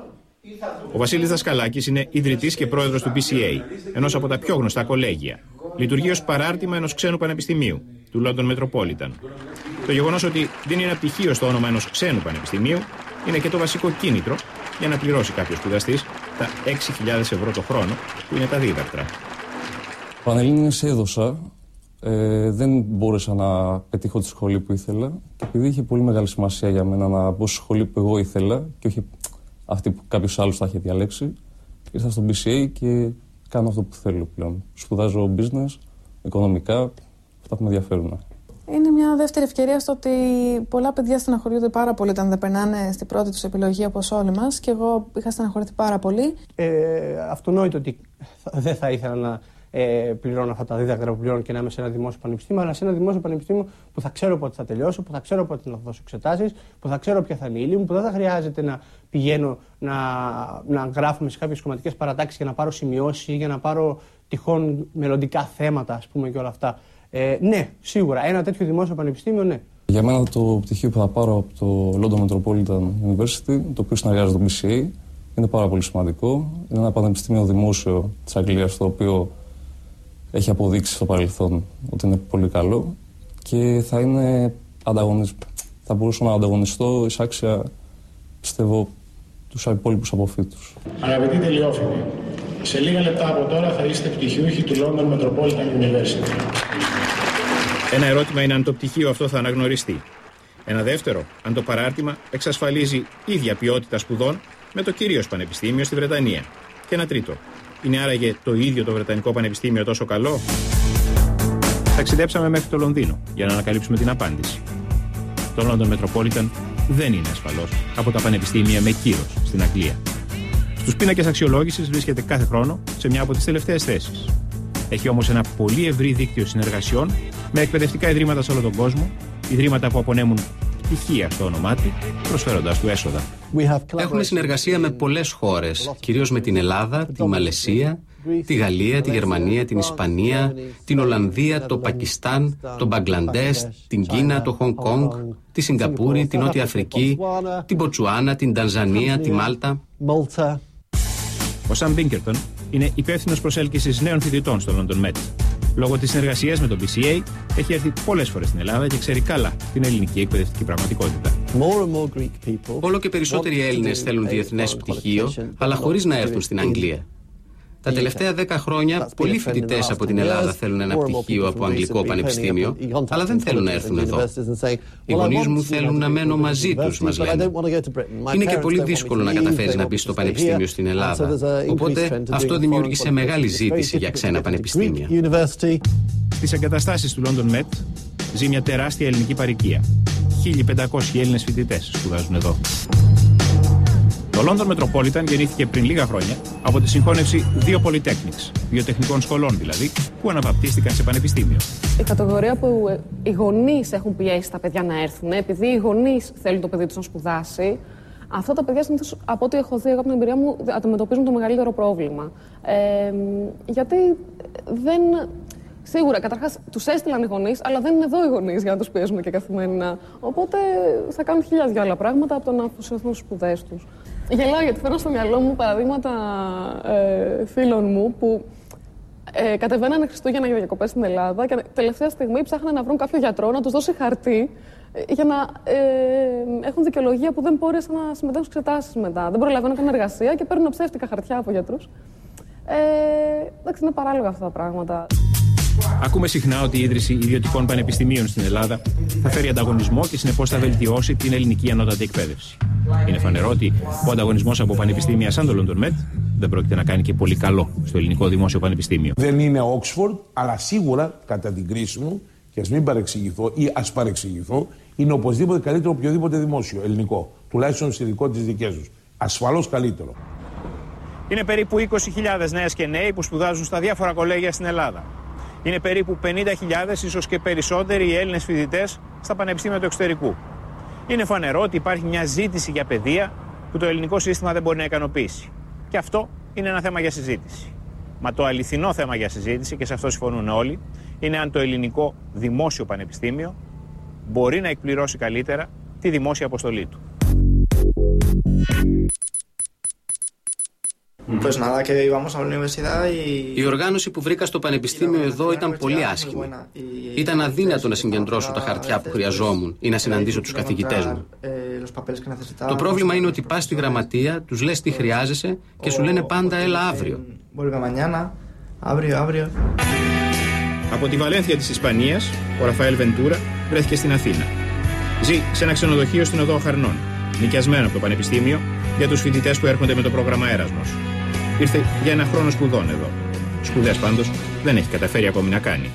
Ο Βασίλης Δασκαλάκης είναι ιδρυτής και πρόεδρος του μπι σι έι, ενός από τα πιο γνωστά κολέγια. Λειτουργεί ως παράρτημα ενός ξένου πανεπιστημίου, του London Metropolitan. Το γεγονός ότι δίνει ένα πτυχίο στο όνομα ενός ξένου πανεπιστημίου είναι και το βασικό κίνητρο για να πληρώσει κάποιος σπουδαστής τα έξι χιλιάδες ευρώ το χρόνο που είναι τα δίδακτρα. Πανελλήνιες έδωσα, ε, δεν μπόρεσα να πετύχω τη σχολή που ήθελα και επειδή είχε πολύ μεγάλη σημασία για μένα να μπω στη σχολή που εγώ ήθελα και όχι αυτή που κάποιος άλλος θα είχε διαλέξει, ήρθα στο μπι σι έι και κάνω αυτό που θέλω πλέον. Σπουδάζω business, οικονομικά, αυτά που με ενδιαφέρουν. Είναι μια δεύτερη ευκαιρία στο ότι πολλά παιδιά στεναχωριούνται πάρα πολύ όταν δεν περνάνε στην πρώτη τους επιλογή όπως όλοι μας και εγώ είχα στεναχωρηθεί πάρα πολύ. Ε, αυτονόητο ότι δεν θα ήθελα να ε, πληρώνω αυτά τα δίδακτρα που πληρώνω και να είμαι σε ένα δημόσιο πανεπιστήμιο, αλλά σε ένα δημόσιο πανεπιστήμιο που θα ξέρω πότε θα τελειώσω, που θα ξέρω πότε θα δώσω εξετάσεις, που θα ξέρω ποια θα είναι η ύλη μου, που δεν θα χρειάζεται να πηγαίνω να, να γράφουμε σε κάποιες κομματικές παρατάξεις για να πάρω σημειώσεις ή για να πάρω τυχόν μελλοντικά θέματα, ας πούμε, και όλα αυτά. Ε, ναι, σίγουρα. Ένα τέτοιο δημόσιο πανεπιστήμιο, ναι. Για μένα το πτυχίο που θα πάρω από το London Metropolitan University, το οποίο συνεργάζεται το μπι σι έι, είναι πάρα πολύ σημαντικό. Είναι ένα πανεπιστήμιο δημόσιο της Αγγλίας, το οποίο έχει αποδείξει στο παρελθόν ότι είναι πολύ καλό και θα είναι ανταγωνισ... θα μπορούσα να ανταγωνιστώ εισάξια, πιστεύω, τους υπόλοιπους αποφύτους. Αγαπητοί τελειόφοιτοι, σε λίγα λεπτά από τώρα θα είστε πτυχιούχοι του London Metropolitan University. Ένα ερώτημα είναι αν το πτυχίο αυτό θα αναγνωριστεί. Ένα δεύτερο, αν το παράρτημα εξασφαλίζει ίδια ποιότητα σπουδών με το κυρίως πανεπιστήμιο στη Βρετανία. Και ένα τρίτο, είναι άραγε το ίδιο το Βρετανικό Πανεπιστήμιο τόσο καλό? Ταξιδέψαμε μέχρι το Λονδίνο για να ανακαλύψουμε την απάντηση. Το London Metropolitan δεν είναι ασφαλώς από τα πανεπιστήμια με κύρος στην Αγγλία. Στους πίνακες αξιολόγησης βρίσκεται κάθε χρόνο σε μια από τις τελευταίες θέσεις. Έχει όμως ένα πολύ ευρύ δίκτυο συνεργασιών με εκπαιδευτικά ιδρύματα σε όλο τον κόσμο, ιδρύματα που απονέμουν πτυχία στο όνομά του, προσφέροντας του έσοδα. Έχουμε συνεργασία με πολλές χώρες, κυρίως με την Ελλάδα, τη Μαλαισία, τη Γαλλία, τη Γερμανία, την Ισπανία, την Ολλανδία, το Πακιστάν, το Μπαγκλαντές, την Κίνα, το Χονγκ Κονγκ, τη Σιγκαπούρη, την Νότια Αφρική, την Ποτσουάνα, την Τανζανία, τη Μάλτα. Ο Σαμ Μπίνκερτον είναι υπεύθυνος προσέλκυσης νέων φοιτητών στο London Met. Λόγω της συνεργασίας με τον πι σι έι έχει έρθει πολλές φορές στην Ελλάδα και ξέρει καλά την ελληνική εκπαιδευτική πραγματικότητα. Όλο και περισσότεροι Έλληνες θέλουν διεθνές πτυχίο, αλλά χωρίς να έρθουν στην Αγγλία. Τα τελευταία δέκα χρόνια, πολλοί φοιτητές από την Ελλάδα θέλουν ένα πτυχίο από αγγλικό πανεπιστήμιο, αλλά δεν θέλουν να έρθουν εδώ. Οι γονείς μου θέλουν να μένω μαζί τους, μας λένε. Είναι και πολύ δύσκολο να καταφέρεις να μπεις στο πανεπιστήμιο στην Ελλάδα. Οπότε αυτό δημιούργησε μεγάλη ζήτηση για ξένα πανεπιστήμια. Στις εγκαταστάσεις του London Met ζει μια τεράστια ελληνική παροικία. χίλιοι πεντακόσιοι Έλληνες φοιτητές σπουδάζουν εδώ. Το London Metropolitan γεννήθηκε πριν λίγα χρόνια από τη συγχώνευση δύο Polytechnics, δύο τεχνικών σχολών δηλαδή, που αναβαπτίστηκαν σε πανεπιστήμιο. Η κατηγορία που οι γονείς έχουν πιέσει τα παιδιά να έρθουν, επειδή οι γονείς θέλουν το παιδί τους να σπουδάσει, αυτά τα παιδιά συνήθως, από ό,τι έχω δει εγώ από την εμπειρία μου, αντιμετωπίζουν το μεγαλύτερο πρόβλημα. Ε, γιατί δεν. Σίγουρα, καταρχάς, τους έστειλαν οι γονείς, αλλά δεν είναι εδώ οι γονείς για να τους πιέζουμε και καθημερινά. Οπότε θα κάνουν χιλιάδες δυο άλλα πράγματα από το να αφοσιωθούν στις σπουδές τους. Γελάω γιατί φέρνω στο μυαλό μου παραδείγματα ε, φίλων μου που ε, κατεβαίνανε Χριστούγεννα για διακοπές στην Ελλάδα και τελευταία στιγμή ψάχναν να βρουν κάποιο γιατρό να τους δώσει χαρτί ε, για να ε, έχουν δικαιολογία που δεν μπόρεσαν να συμμετέχουν στις εξετάσεις μετά. Δεν προλαβαίνουν καν εργασία και παίρνουν ψεύτικα χαρτιά από γιατρούς. Ε, εντάξει, είναι παράλογα αυτά τα πράγματα. Ακούμε συχνά ότι η ίδρυση ιδιωτικών πανεπιστημίων στην Ελλάδα θα φέρει ανταγωνισμό και συνεπώς θα βελτιώσει την ελληνική ανώτατη εκπαίδευση. Είναι φανερό ότι ο ανταγωνισμός από πανεπιστήμια σαν το London Met δεν πρόκειται να κάνει και πολύ καλό στο ελληνικό δημόσιο πανεπιστήμιο. Δεν είναι Oxford, αλλά σίγουρα κατά την κρίση μου, και ας μην παρεξηγηθώ ή ας παρεξηγηθώ, είναι οπωσδήποτε καλύτερο από οποιοδήποτε δημόσιο ελληνικό. Τουλάχιστον στη δικό της δικές τους. Ασφαλώς καλύτερο. Είναι περίπου είκοσι χιλιάδες νέες και νέοι που σπουδάζουν στα διάφορα κολέγια στην Ελλάδα. Είναι περίπου πενήντα χιλιάδες, ίσως και περισσότεροι οι Έλληνες φοιτητές στα πανεπιστήμια του εξωτερικού. Είναι φανερό ότι υπάρχει μια ζήτηση για παιδεία που το ελληνικό σύστημα δεν μπορεί να ικανοποιήσει. Και αυτό είναι ένα θέμα για συζήτηση. Μα το αληθινό θέμα για συζήτηση, και σε αυτό συμφωνούν όλοι, είναι αν το ελληνικό δημόσιο πανεπιστήμιο μπορεί να εκπληρώσει καλύτερα τη δημόσια αποστολή του. Η οργάνωση που βρήκα στο πανεπιστήμιο εδώ ήταν πολύ άσχημη. Ήταν αδύνατο να συγκεντρώσω τα χαρτιά που χρειαζόμουν ή να συναντήσω τους καθηγητές μου. Το πρόβλημα είναι ότι πας στη γραμματεία, τους λες τι χρειάζεσαι και σου λένε πάντα έλα αύριο. Από τη Βαλένθια της Ισπανίας, ο Ραφαέλ Βεντούρα βρέθηκε στην Αθήνα. Ζει σε ένα ξενοδοχείο στην Οδό Χαρνών, νοικιασμένο από το πανεπιστήμιο για τους φοιτητές που έρχονται με το πρόγραμμα Έρασμος. Ήρθε για ένα χρόνο σπουδών εδώ. Σπουδές πάντως δεν έχει καταφέρει ακόμη να κάνει.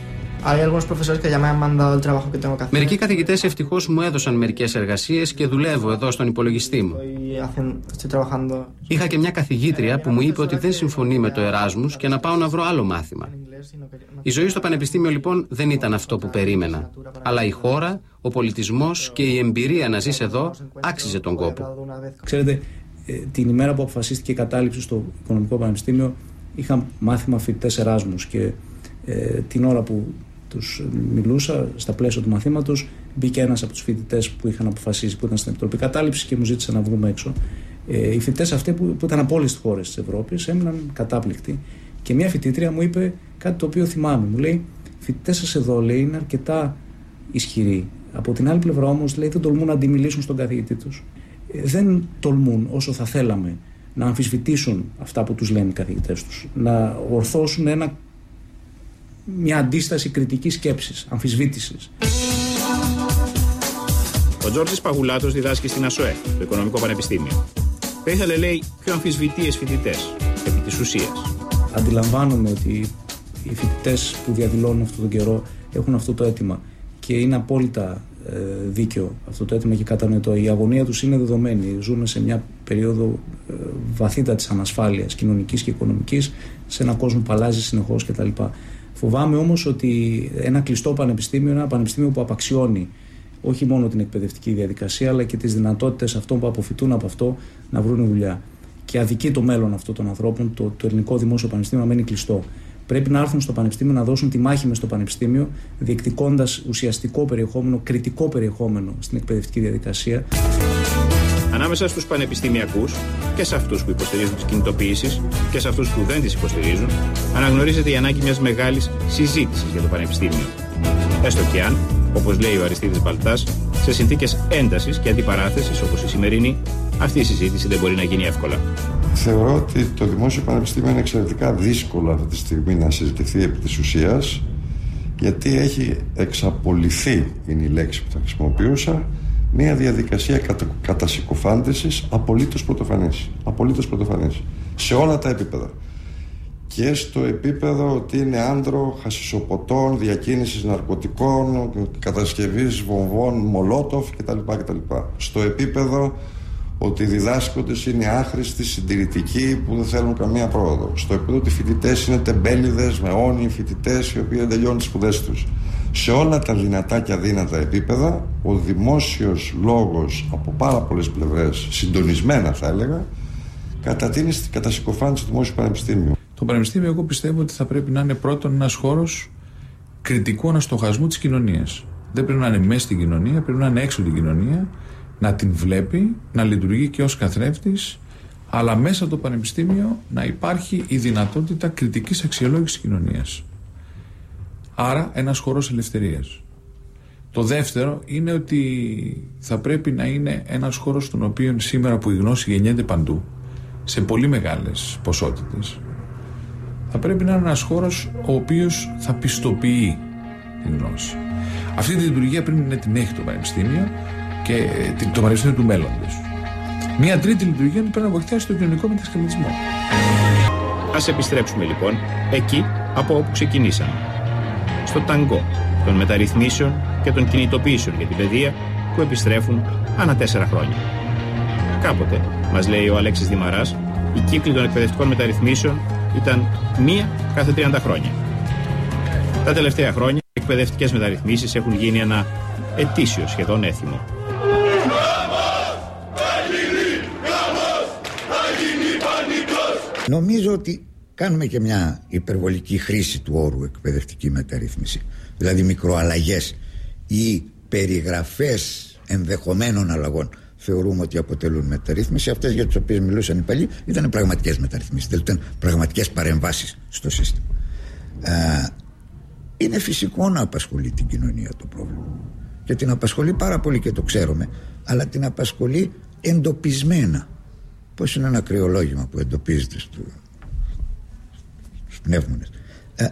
Μερικοί καθηγητές ευτυχώς μου έδωσαν μερικές εργασίες και δουλεύω εδώ στον υπολογιστή μου. Είχα και μια καθηγήτρια που μου είπε ότι δεν συμφωνεί με το Εράσμους και να πάω να βρω άλλο μάθημα. Η ζωή στο πανεπιστήμιο λοιπόν δεν ήταν αυτό που περίμενα. Αλλά η χώρα, ο πολιτισμός και η εμπειρία να ζεις εδώ άξιζε τον κόπο. Ξέρετε, την ημέρα που αποφασίστηκε η κατάληψη στο Οικονομικό Πανεπιστήμιο είχα μάθημα φοιτητές Εράσμους και ε, την ώρα που τους μιλούσα στα πλαίσια του μαθήματος μπήκε ένας από τους φοιτητές που είχαν αποφασίσει, που ήταν στην Επιτροπή Κατάληψης και μου ζήτησε να βγούμε έξω. Ε, οι φοιτητές αυτοί που, που ήταν από όλες τις χώρες της Ευρώπης έμειναν κατάπληκτοι και μια φοιτήτρια μου είπε κάτι το οποίο θυμάμαι. Μου λέει: φοιτητές σας εδώ, λέει, είναι αρκετά ισχυροί. Από την άλλη πλευρά όμως, λέει, δεν τολμούν να αντιμιλήσουν στον καθηγητή τους. Ε, δεν τολμούν όσο θα θέλαμε να αμφισβητήσουν αυτά που τους λένε οι καθηγητές τους. Να ορθώσουν ένα, μια αντίσταση κριτικής σκέψης, αμφισβήτησης. Ο Τζόρτζης Παγουλάτος διδάσκει στην ΑΣΟΕ, το Οικονομικό Πανεπιστήμιο. Θα ήθελε, λέει, πιο αμφισβητείες φοιτητές, επί της ουσίας. Αντιλαμβάνομαι ότι οι φοιτητές που διαδηλώνουν αυτόν τον καιρό έχουν αυτό το αίτημα και είναι απόλυτα ε, δίκαιο αυτό το αίτημα και κατανοητό. Η αγωνία τους είναι δεδομένη. Ζούμε σε μια περίοδο ε, βαθύτατης ανασφάλειας κοινωνικής και οικονομικής σε έναν κόσμο που αλλάζει συνεχώς κτλ. Φοβάμαι όμως ότι ένα κλειστό πανεπιστήμιο είναι ένα πανεπιστήμιο που απαξιώνει όχι μόνο την εκπαιδευτική διαδικασία, αλλά και τις δυνατότητες αυτών που αποφυτούν από αυτό να βρουν δουλειά. Και αδικεί το μέλλον αυτών των ανθρώπων, το, το ελληνικό δημόσιο πανεπιστήμιο να μένει κλειστό. Πρέπει να έρθουν στο πανεπιστήμιο να δώσουν τη μάχη μες στο πανεπιστήμιο, διεκδικώντας ουσιαστικό περιεχόμενο, κριτικό περιεχόμενο στην εκπαιδευτική διαδικασία. Ανάμεσα στους πανεπιστημιακούς και σε αυτούς που υποστηρίζουν τις κινητοποιήσεις και σε αυτούς που δεν τις υποστηρίζουν, αναγνωρίζεται η ανάγκη μιας μεγάλης συζήτησης για το πανεπιστήμιο. Έστω και αν, όπως λέει ο Αριστίδης Μπαλτάς, σε συνθήκες έντασης και αντιπαράθεσης όπως η σημερινή, αυτή η συζήτηση δεν μπορεί να γίνει εύκολα. Θεωρώ ότι το δημόσιο πανεπιστήμιο είναι εξαιρετικά δύσκολο αυτή τη στιγμή να συζητηθεί επί της ουσίας, γιατί έχει εξαπολυθεί, είναι η λέξη που θα χρησιμοποιούσα, μια διαδικασία κατα... κατασυκοφάντησης απολύτως πρωτοφανής. Απολύτως πρωτοφανής. Σε όλα τα επίπεδα. Και στο επίπεδο ότι είναι άνδρο χασισοποτών, διακίνησης ναρκωτικών, κατασκευής βομβών, μολότοφ κτλ. κτλ. Στο επίπεδο ότι οι διδάσκοντες είναι άχρηστοι, συντηρητικοί, που δεν θέλουν καμία πρόοδο. Στο επίπεδο ότι οι φοιτητές είναι τεμπέληδες, μεώνιοι φοιτητές, οι οποίοι δεν τελειώνουν τις σπουδές τους. Σε όλα τα δυνατά και αδύνατα επίπεδα, ο δημόσιος λόγος από πάρα πολλές πλευρές, συντονισμένα θα έλεγα, κατατείνει στην κατασυκοφάντηση του δημόσιου πανεπιστήμιου. Το πανεπιστήμιο, εγώ πιστεύω ότι θα πρέπει να είναι πρώτον ένας χώρος κριτικού αναστοχασμού της κοινωνίας. Δεν πρέπει να είναι μέσα στην κοινωνία, πρέπει να είναι έξω την κοινωνία, να την βλέπει, να λειτουργεί και ως καθρέφτης, αλλά μέσα από το πανεπιστήμιο να υπάρχει η δυνατότητα κριτικής αξιολόγησης της κοινωνίας. Άρα ένας χώρος ελευθερίας. Το δεύτερο είναι ότι θα πρέπει να είναι ένας χώρος στον οποίο σήμερα που η γνώση γεννιέται παντού, σε πολύ μεγάλες ποσότητες, θα πρέπει να είναι ένας χώρος ο οποίος θα πιστοποιεί την γνώση. Αυτή τη λειτουργία πρέπει να την έχει το πανεπιστήμιο και το πανεπιστήμιο του μέλλοντος. Μία τρίτη λειτουργία πρέπει να βοηθήσει τον κοινωνικό μετασχηματισμό. Ας επιστρέψουμε λοιπόν εκεί από όπου ξεκινήσαμε. Στο ταγκό των μεταρρυθμίσεων και των κινητοποιήσεων για την παιδεία που επιστρέφουν ανά τέσσερα χρόνια. Κάποτε, μας λέει ο Αλέξης Δημαράς, η κύκλη των εκπαιδευτικών μεταρρυθμίσεων ήταν μία κάθε τριάντα χρόνια. Τα τελευταία χρόνια, οι εκπαιδευτικές μεταρρυθμίσεις έχουν γίνει ένα ετήσιο σχεδόν έθιμο. Νομίζω ότι κάνουμε και μια υπερβολική χρήση του όρου εκπαιδευτική μεταρρύθμιση. Δηλαδή μικροαλλαγές ή περιγραφές ενδεχομένων αλλαγών θεωρούμε ότι αποτελούν μεταρρύθμιση. Αυτές για τις οποίες μιλούσαν οι παλιοί ήταν πραγματικές μεταρρυθμίσεις, δηλαδή ήταν πραγματικές παρεμβάσεις στο σύστημα. Ε, είναι φυσικό να απασχολεί την κοινωνία το πρόβλημα και την απασχολεί πάρα πολύ και το ξέρουμε, αλλά την απασχολεί εντοπισμένα. Πώς είναι ένα κρυολόγημα που εντοπίζεται στο, στους πνεύμονες. Ε,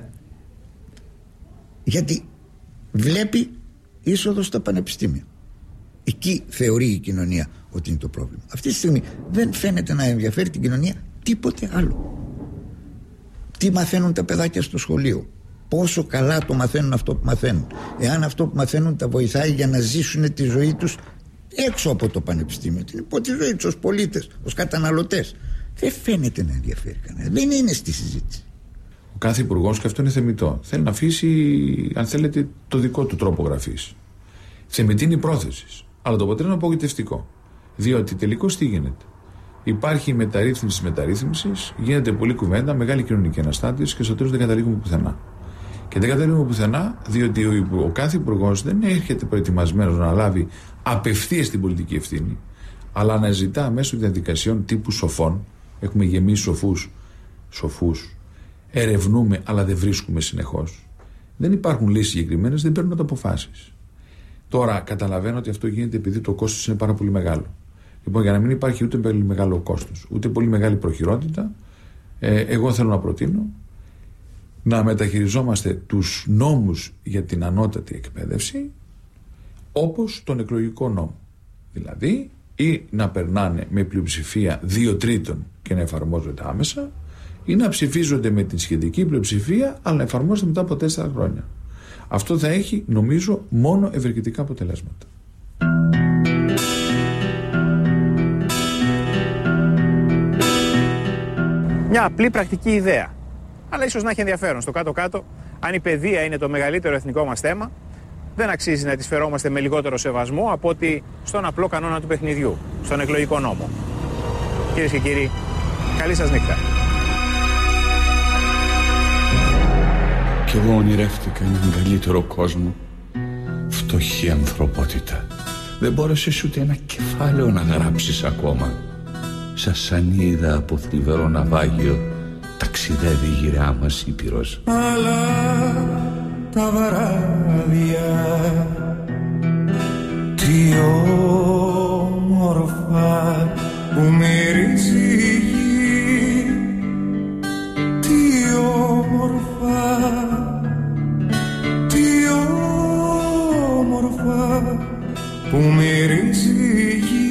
γιατί βλέπει είσοδο στα πανεπιστήμια. Εκεί θεωρεί η κοινωνία ότι είναι το πρόβλημα. Αυτή τη στιγμή δεν φαίνεται να ενδιαφέρει την κοινωνία τίποτε άλλο. Τι μαθαίνουν τα παιδάκια στο σχολείο, πόσο καλά το μαθαίνουν αυτό που μαθαίνουν, εάν αυτό που μαθαίνουν τα βοηθάει για να ζήσουν τη ζωή τους έξω από το πανεπιστήμιο, την υπό τη ζωή τους ως πολίτες, ως καταναλωτές. Δεν φαίνεται να ενδιαφέρει κανένα. Δεν είναι στη συζήτηση. Ο κάθε υπουργός, και αυτό είναι θεμιτό, θέλει να αφήσει, αν θέλετε, το δικό του τρόπο γραφής. Θεμιτή είναι η πρόθεση, αλλά το αποτέλεσμα είναι απογοητευτικό. Διότι τελικώς τι γίνεται? Υπάρχει η μεταρρύθμιση της μεταρρύθμισης, γίνεται πολλή κουβέντα, μεγάλη κοινωνική αναστάτηση και στο τέλος δεν καταλήγουμε πουθενά. Και δεν καταλήγουμε πουθενά, διότι ο, ο κάθε υπουργός δεν έρχεται προετοιμασμένος να λάβει απευθείας την πολιτική ευθύνη, αλλά να ζητά μέσω διαδικασιών τύπου σοφών. Έχουμε γεμίσει σοφούς, σοφούς. Ερευνούμε, αλλά δεν βρίσκουμε συνεχώς. Δεν υπάρχουν λύσεις συγκεκριμένες, δεν παίρνουν αποφάσεις. Τώρα καταλαβαίνω ότι αυτό γίνεται επειδή το κόστος είναι πάρα πολύ μεγάλο. Λοιπόν, για να μην υπάρχει ούτε πολύ μεγάλο κόστος, ούτε πολύ μεγάλη προχειρότητα, ε, εγώ θέλω να προτείνω να μεταχειριζόμαστε τους νόμους για την ανώτατη εκπαίδευση όπως τον εκλογικό νόμο. Δηλαδή, ή να περνάνε με πλειοψηφία δύο τρίτων και να εφαρμόζονται άμεσα, ή να ψηφίζονται με την σχετική πλειοψηφία, αλλά να εφαρμόζονται μετά από τέσσερα χρόνια. Αυτό θα έχει, νομίζω, μόνο ευεργετικά αποτελέσματα. Μια απλή πρακτική ιδέα. Αλλά ίσως να έχει ενδιαφέρον. Στο κάτω-κάτω, αν η παιδεία είναι το μεγαλύτερο εθνικό μας θέμα, δεν αξίζει να τη φερόμαστε με λιγότερο σεβασμό από ότι στον απλό κανόνα του παιχνιδιού, στον εκλογικό νόμο. Κυρίες και κύριοι, καλή σας νύχτα. Κι εγώ ονειρεύτηκα έναν καλύτερο κόσμο. Φτωχή ανθρωπότητα. Δεν μπόρεσες ούτε ένα κεφάλαιο να γράψεις ακόμα. Σαν σανίδα από θλιβερό ναυάγιο ταξιδεύει η γυραιά μας Ήπειρος. Αλλά τα βαράδια τι όμορφα που μυρίζει η γη, τι όμορφα, τι όμορφα που μυρίζει η γη.